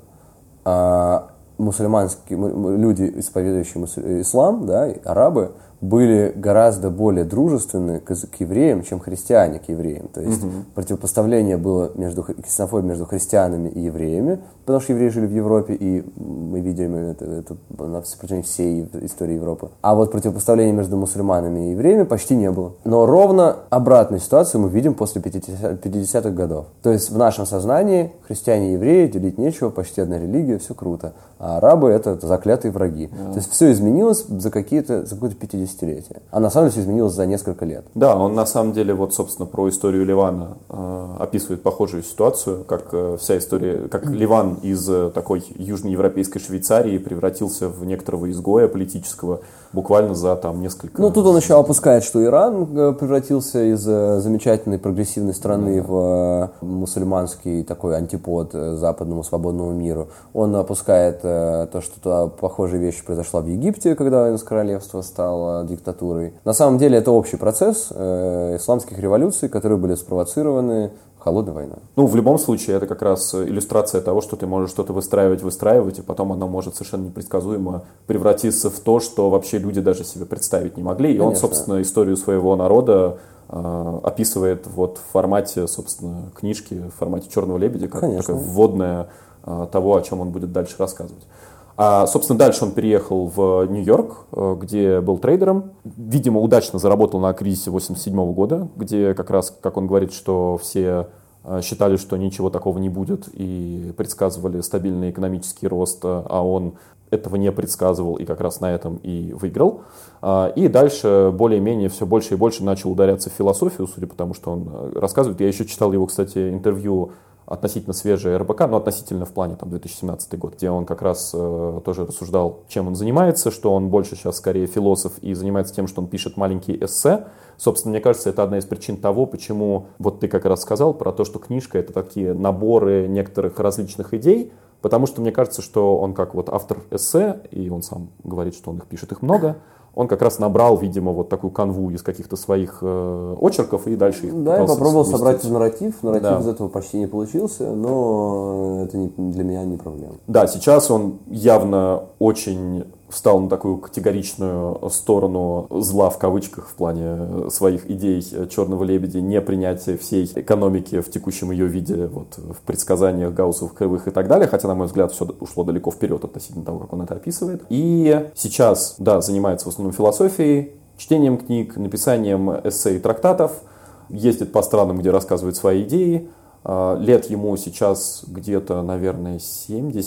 мусульманские люди, исповедующие ислам, да, арабы, были гораздо более дружественны к, к евреям, чем христиане к евреям. То есть угу. противопоставление было между ксенофобией между христианами и евреями, потому что евреи жили в Европе, и мы видим это, это на протяжении всей истории Европы. А вот противопоставления между мусульманами и евреями почти не было. Но ровно обратную ситуацию мы видим после пятидесятых годов. То есть в нашем сознании христиане и евреи делить нечего, почти одна религия, все круто. А арабы — это, это заклятые враги. Да. То есть все изменилось за какие-то, за какое-то пятидесятилетие. А на самом деле все изменилось за несколько лет. Да, он на самом деле, вот, собственно, про историю Ливана э, описывает похожую ситуацию, как э, вся история, как Ливан из э, такой южноевропейской Швейцарии превратился в некоторого изгоя политического буквально за там несколько... Ну, тут он еще опускает, что Иран превратился из э, замечательной прогрессивной страны да. в э, мусульманский такой антипод э, западному свободному миру. Он опускает э, то, что похожая вещь произошла в Египте, когда из королевства стало диктатурой. На самом деле это общий процесс э, исламских революций, которые были спровоцированы холодной войной. Ну, в любом случае, это как раз иллюстрация того, что ты можешь что-то выстраивать, выстраивать, и потом оно может совершенно непредсказуемо превратиться в то, что вообще люди даже себе представить не могли. И Конечно. Он, собственно, историю своего народа э, описывает вот в формате, собственно, книжки, в формате «Черного лебедя», как Конечно. Такая вводная э, того, о чем он будет дальше рассказывать. А, собственно, дальше он переехал в Нью-Йорк, где был трейдером. Видимо, удачно заработал на кризисе восемьдесят седьмого года, где как раз, как он говорит, что все считали, что ничего такого не будет, и предсказывали стабильный экономический рост, а он этого не предсказывал, и как раз на этом и выиграл. И дальше более-менее все больше и больше начал ударяться в философию, судя по тому, что он рассказывает. Я еще читал его, кстати, интервью относительно свежее эр бэ ка, но относительно в плане там, две тысячи семнадцатый год, где он как раз э, тоже рассуждал, чем он занимается, что он больше сейчас скорее философ и занимается тем, что он пишет маленькие эссе. Собственно, мне кажется, это одна из причин того, почему, вот ты как раз сказал про то, что книжка — это такие наборы некоторых различных идей, потому что мне кажется, что он как вот автор эссе, и он сам говорит, что он их пишет, их много, он как раз набрал, видимо, вот такую канву из каких-то своих э, очерков и дальше их Да, я попробовал совместить. собрать в нарратив. Нарратив да. из этого почти не получился, но это не, для меня не проблема. Да, сейчас он явно очень встал на такую категоричную сторону зла в кавычках в плане своих идей «Черного лебедя», не принятия всей экономики в текущем ее виде, вот, в предсказаниях гауссовых кривых и так далее, хотя, на мой взгляд, все ушло далеко вперед относительно того, как он это описывает. И сейчас, да, занимается в основном философией, чтением книг, написанием эссе и трактатов, ездит по странам, где рассказывает свои идеи. Лет ему сейчас где-то, наверное, семьдесят.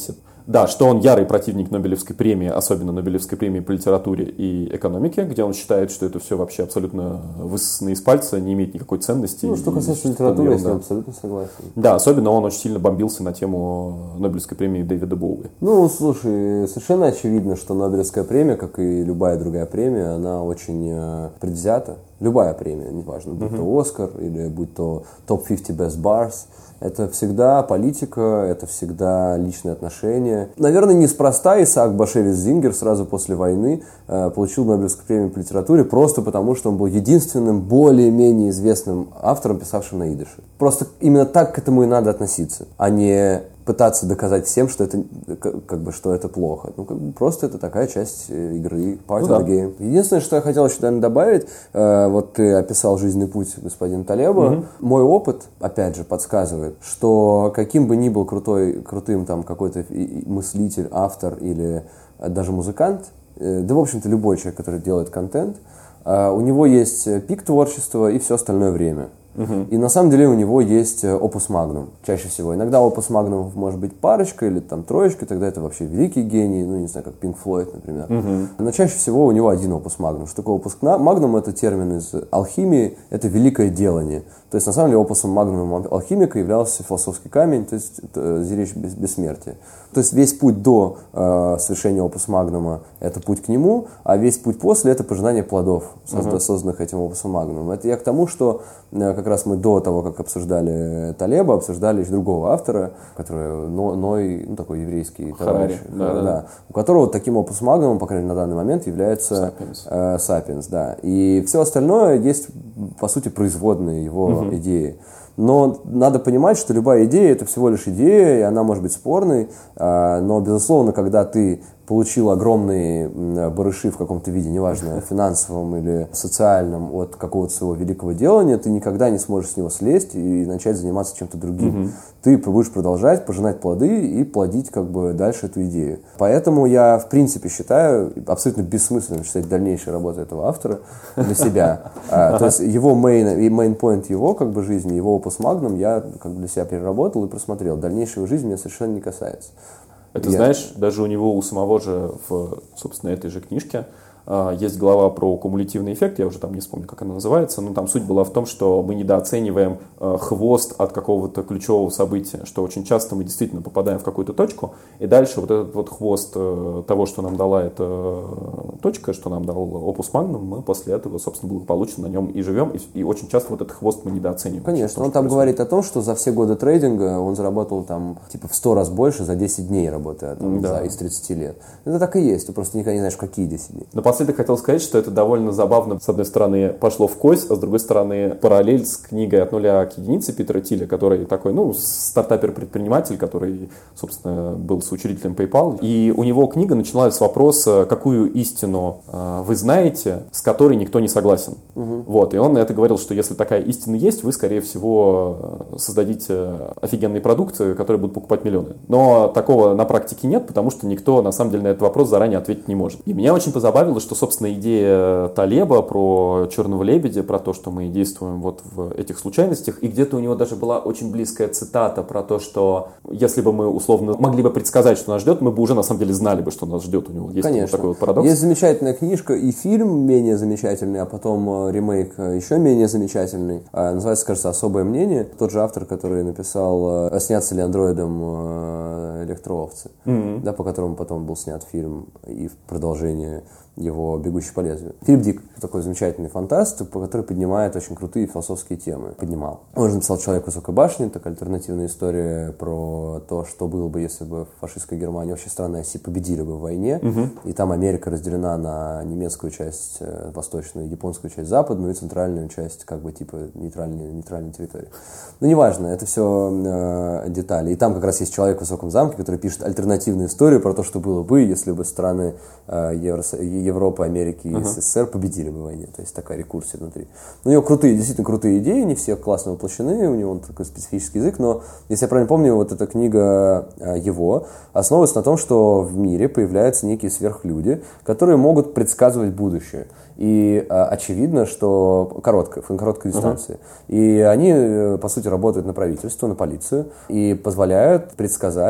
Да, что он ярый противник Нобелевской премии, особенно Нобелевской премии по литературе и экономике, где он считает, что это все вообще абсолютно высосано из пальца, не имеет никакой ценности. Ну, что касается литературы, я с ним абсолютно согласен. Да, особенно он очень сильно бомбился на тему Нобелевской премии Дэвида Боуи. Ну, слушай, совершенно очевидно, что Нобелевская премия, как и любая другая премия, она очень э, предвзята. Любая премия, неважно, будь uh-huh. то Оскар или будь то топ пятьдесят Best Bars. Это всегда политика, это всегда личные отношения. Наверное, неспроста Исаак Башевич Зингер сразу после войны э, получил Нобелевскую премию по литературе просто потому, что он был единственным более-менее известным автором, писавшим на идише. Просто именно так к этому и надо относиться, а не пытаться доказать всем, что это, как бы, что это плохо. Ну, как бы, просто это такая часть игры, part of the game. Единственное, что я хотел еще, наверное, добавить, э, вот ты описал жизненный путь господина Талеба. Mm-hmm. Мой опыт, опять же, подсказывает, что каким бы ни был крутой, крутым там какой-то мыслитель, автор или даже музыкант, э, да, в общем-то, любой человек, который делает контент, э, у него есть пик творчества и все остальное время. Uh-huh. И на самом деле у него есть опус магнум, чаще всего. Иногда опус магнум может быть парочка или там троечка, тогда это вообще великий гений, ну не знаю, как Pink Floyd, например. Uh-huh. Но чаще всего у него один опус магнум. Что такое опус магнум? Это термин из алхимии, это великое делание. То есть на самом деле опусом магнумом алхимика являлся философский камень, то есть зречь бессмертия. То есть весь путь до э, совершения опус магнума – это путь к нему, а весь путь после – это пожинание плодов, созда- uh-huh. созданных этим опусом магнумом. Это я к тому, что э, как раз мы до того, как обсуждали Талеба, обсуждали еще другого автора, который но, Ной, ну такой еврейский товарищ, да, да, да, у которого таким опус магнумом, по крайней мере на данный момент, является Сапиенс. Э, да. И все остальное есть, по сути, производные его uh-huh. идеи. Но надо понимать, что любая идея – это всего лишь идея, и она может быть спорной, но, безусловно, когда ты получил огромные барыши в каком-то виде, неважно, финансовом или социальном, от какого-то своего великого делания, ты никогда не сможешь с него слезть и начать заниматься чем-то другим. Mm-hmm. Ты будешь продолжать пожинать плоды и плодить как бы дальше эту идею. Поэтому я, в принципе, считаю абсолютно бессмысленным считать дальнейшую работу этого автора для себя. То есть его main point его как бы жизни, его опус магнум я как бы для себя переработал и просмотрел. Дальнейшего жизни меня совершенно не касается. Это, я... знаешь, даже у него, у самого же, в, собственно, этой же книжке э, есть глава про кумулятивный эффект, я уже там не вспомню, как она называется, но там суть была в том, что мы недооцениваем э, хвост от какого-то ключевого события, что очень часто мы действительно попадаем в какую-то точку, и дальше вот этот вот хвост э, того, что нам дала эта точка, что нам дал опус магнум, мы после этого, собственно, благополучно на нем и живем, и, и очень часто вот этот хвост мы недооцениваем. Конечно, он там происходит. Говорит о том, что за все годы трейдинга он заработал там типа в сто раз больше за десять дней работая там, да. за, из тридцати лет. Это так и есть, ты просто никогда не знаешь, какие десять дней. Напоследок хотел сказать, что это довольно забавно. С одной стороны, пошло в кость, а с другой стороны, параллель с книгой «От нуля к единице» Питера Тиля, который такой, ну, стартапер-предприниматель, который, собственно, был соучредителем PayPal. И у него книга начиналась с вопроса, какую истину э, вы знаете, с которой никто не согласен. Угу. Вот, и он это говорил, что если такая истина есть, вы, скорее всего, создадите офигенный продукт, который будут покупать миллионы. Но такого на практике нет, потому что никто, на самом деле, на этот вопрос заранее ответить не может. И меня очень позабавило, что, собственно, идея Талеба про черного лебедя, про то, что мы действуем вот в этих случайностях, и где-то у него даже была очень близкая цитата про то, что если бы мы, условно, могли бы предсказать, что нас ждет, мы бы уже, на самом деле, знали бы, что нас ждет. У него есть вот такой вот парадокс. Есть замечательная книжка и фильм менее замечательный, а потом ремейк еще менее замечательный. Называется, кажется, «Особое мнение». Тот же автор, который написал «Снятся ли андроидом электроовцы», mm-hmm. да, по которому потом был снят фильм и в продолжение его «Бегущий по лезвию». Филипп Дик, такой замечательный фантаст, который поднимает очень крутые философские темы. Поднимал. Он же написал «Человек высокой башни», такая альтернативная история про то, что было бы, если бы фашистская Германия, вообще страны оси, победили бы в войне, угу. и там Америка разделена на немецкую часть восточную, японскую часть западную и центральную часть, как бы, типа, нейтральной, нейтральной территории. Но неважно, это все э, детали. И там как раз есть человек в высоком замке, который пишет альтернативную историю про то, что было бы, если бы страны э, Евросоюза, Европы, Америки и uh-huh. СССР победили бы в войне. То есть такая рекурсия внутри. У него крутые, действительно крутые идеи, не все классно воплощены, у него такой специфический язык, но, если я правильно помню, вот эта книга его основывается на том, что в мире появляются некие сверхлюди, которые могут предсказывать будущее. И а, очевидно, что короткой, на короткой дистанции. Uh-huh. И они, по сути, работают на правительство, на полицию и позволяют предсказать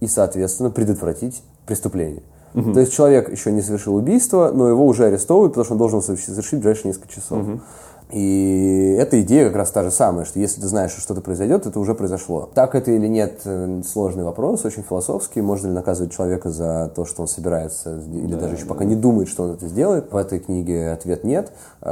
и, соответственно, предотвратить преступление. Угу. То есть человек еще не совершил убийство, но его уже арестовывают, потому что он должен совершить в ближайшие несколько часов. Угу. И эта идея как раз та же самая, что если ты знаешь, что что-то произойдет, это уже произошло. Так это или нет, сложный вопрос, очень философский. Можно ли наказывать человека за то, что он собирается, или да, даже еще да. пока не думает, что он это сделает? В этой книге ответ нет.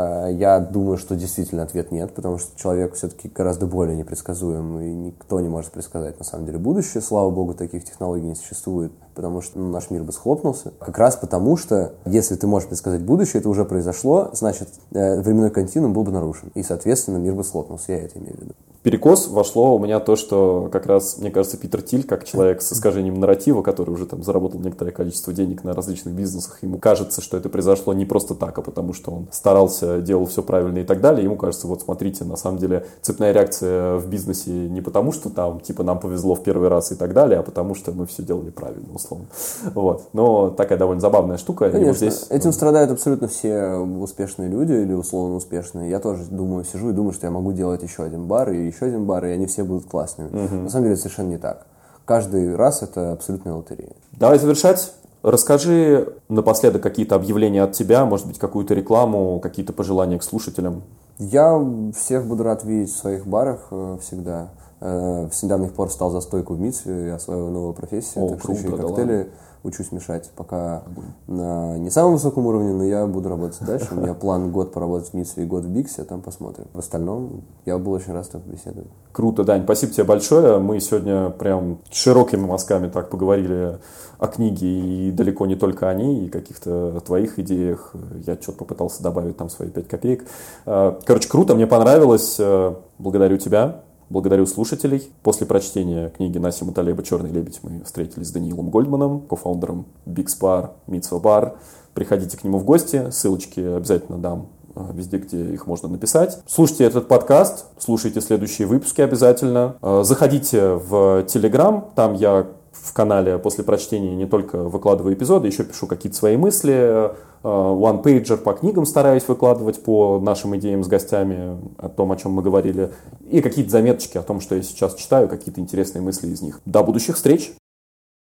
Я думаю, что действительно ответ нет, потому что человек все-таки гораздо более непредсказуем, и никто не может предсказать на самом деле будущее. Слава богу, таких технологий не существует, потому что ну, наш мир бы схлопнулся. Как раз потому, что если ты можешь предсказать будущее, это уже произошло, значит, временной континуум был бы нарушен. И, соответственно, мир бы схлопнулся. Я это имею в виду. Перекос вошло у меня то, что как раз, мне кажется, Питер Тиль, как человек с искажением нарратива, который уже там заработал некоторое количество денег на различных бизнесах, ему кажется, что это произошло не просто так, а потому что он старался, делал все правильно и так далее. Ему кажется, вот смотрите, на самом деле цепная реакция в бизнесе не потому, что там, типа, нам повезло в первый раз и так далее, а потому что мы все делали правильно, условно. Вот. Но такая довольно забавная штука. Конечно. Вот здесь... Этим страдают абсолютно все успешные люди или условно успешные. Я тоже думаю, сижу и думаю, что я могу делать еще один бар и еще один бар, и они все будут классными. Угу. На самом деле это совершенно не так. Каждый раз это абсолютная лотерея. Давай завершать. Расскажи напоследок какие-то объявления от тебя, может быть, какую-то рекламу, какие-то пожелания к слушателям. Я всех буду рад видеть в своих барах э, всегда. Э, с недавних пор стал за стойку в Митсве, я освоил новую профессию. О, так круто, что еще и да коктейли ладно. Учусь мешать. Пока на не самом высоком уровне, но я буду работать дальше. У меня план год поработать в Митсве и год в Биксе, а там посмотрим. В остальном я был очень рад с тобой беседовать. Круто, Дань, спасибо тебе большое. Мы сегодня прям широкими мазками так поговорили о книге, и далеко не только о ней, и каких-то твоих идеях. Я что-то попытался добавить там свои пять копеек. Короче, круто, мне понравилось. Благодарю тебя. Благодарю слушателей. После прочтения книги Насима Талеба «Черный лебедь» мы встретились с Даниилом Гольдманом, кофаундером Бикс-бар, Митсва-бар. Приходите к нему в гости. Ссылочки обязательно дам везде, где их можно написать. Слушайте этот подкаст, слушайте следующие выпуски обязательно. Заходите в Телеграм, там я в канале после прочтения не только выкладываю эпизоды, еще пишу какие-то свои мысли. One-pager по книгам стараюсь выкладывать, по нашим идеям с гостями, о том, о чем мы говорили. И какие-то заметочки о том, что я сейчас читаю, какие-то интересные мысли из них. До будущих встреч!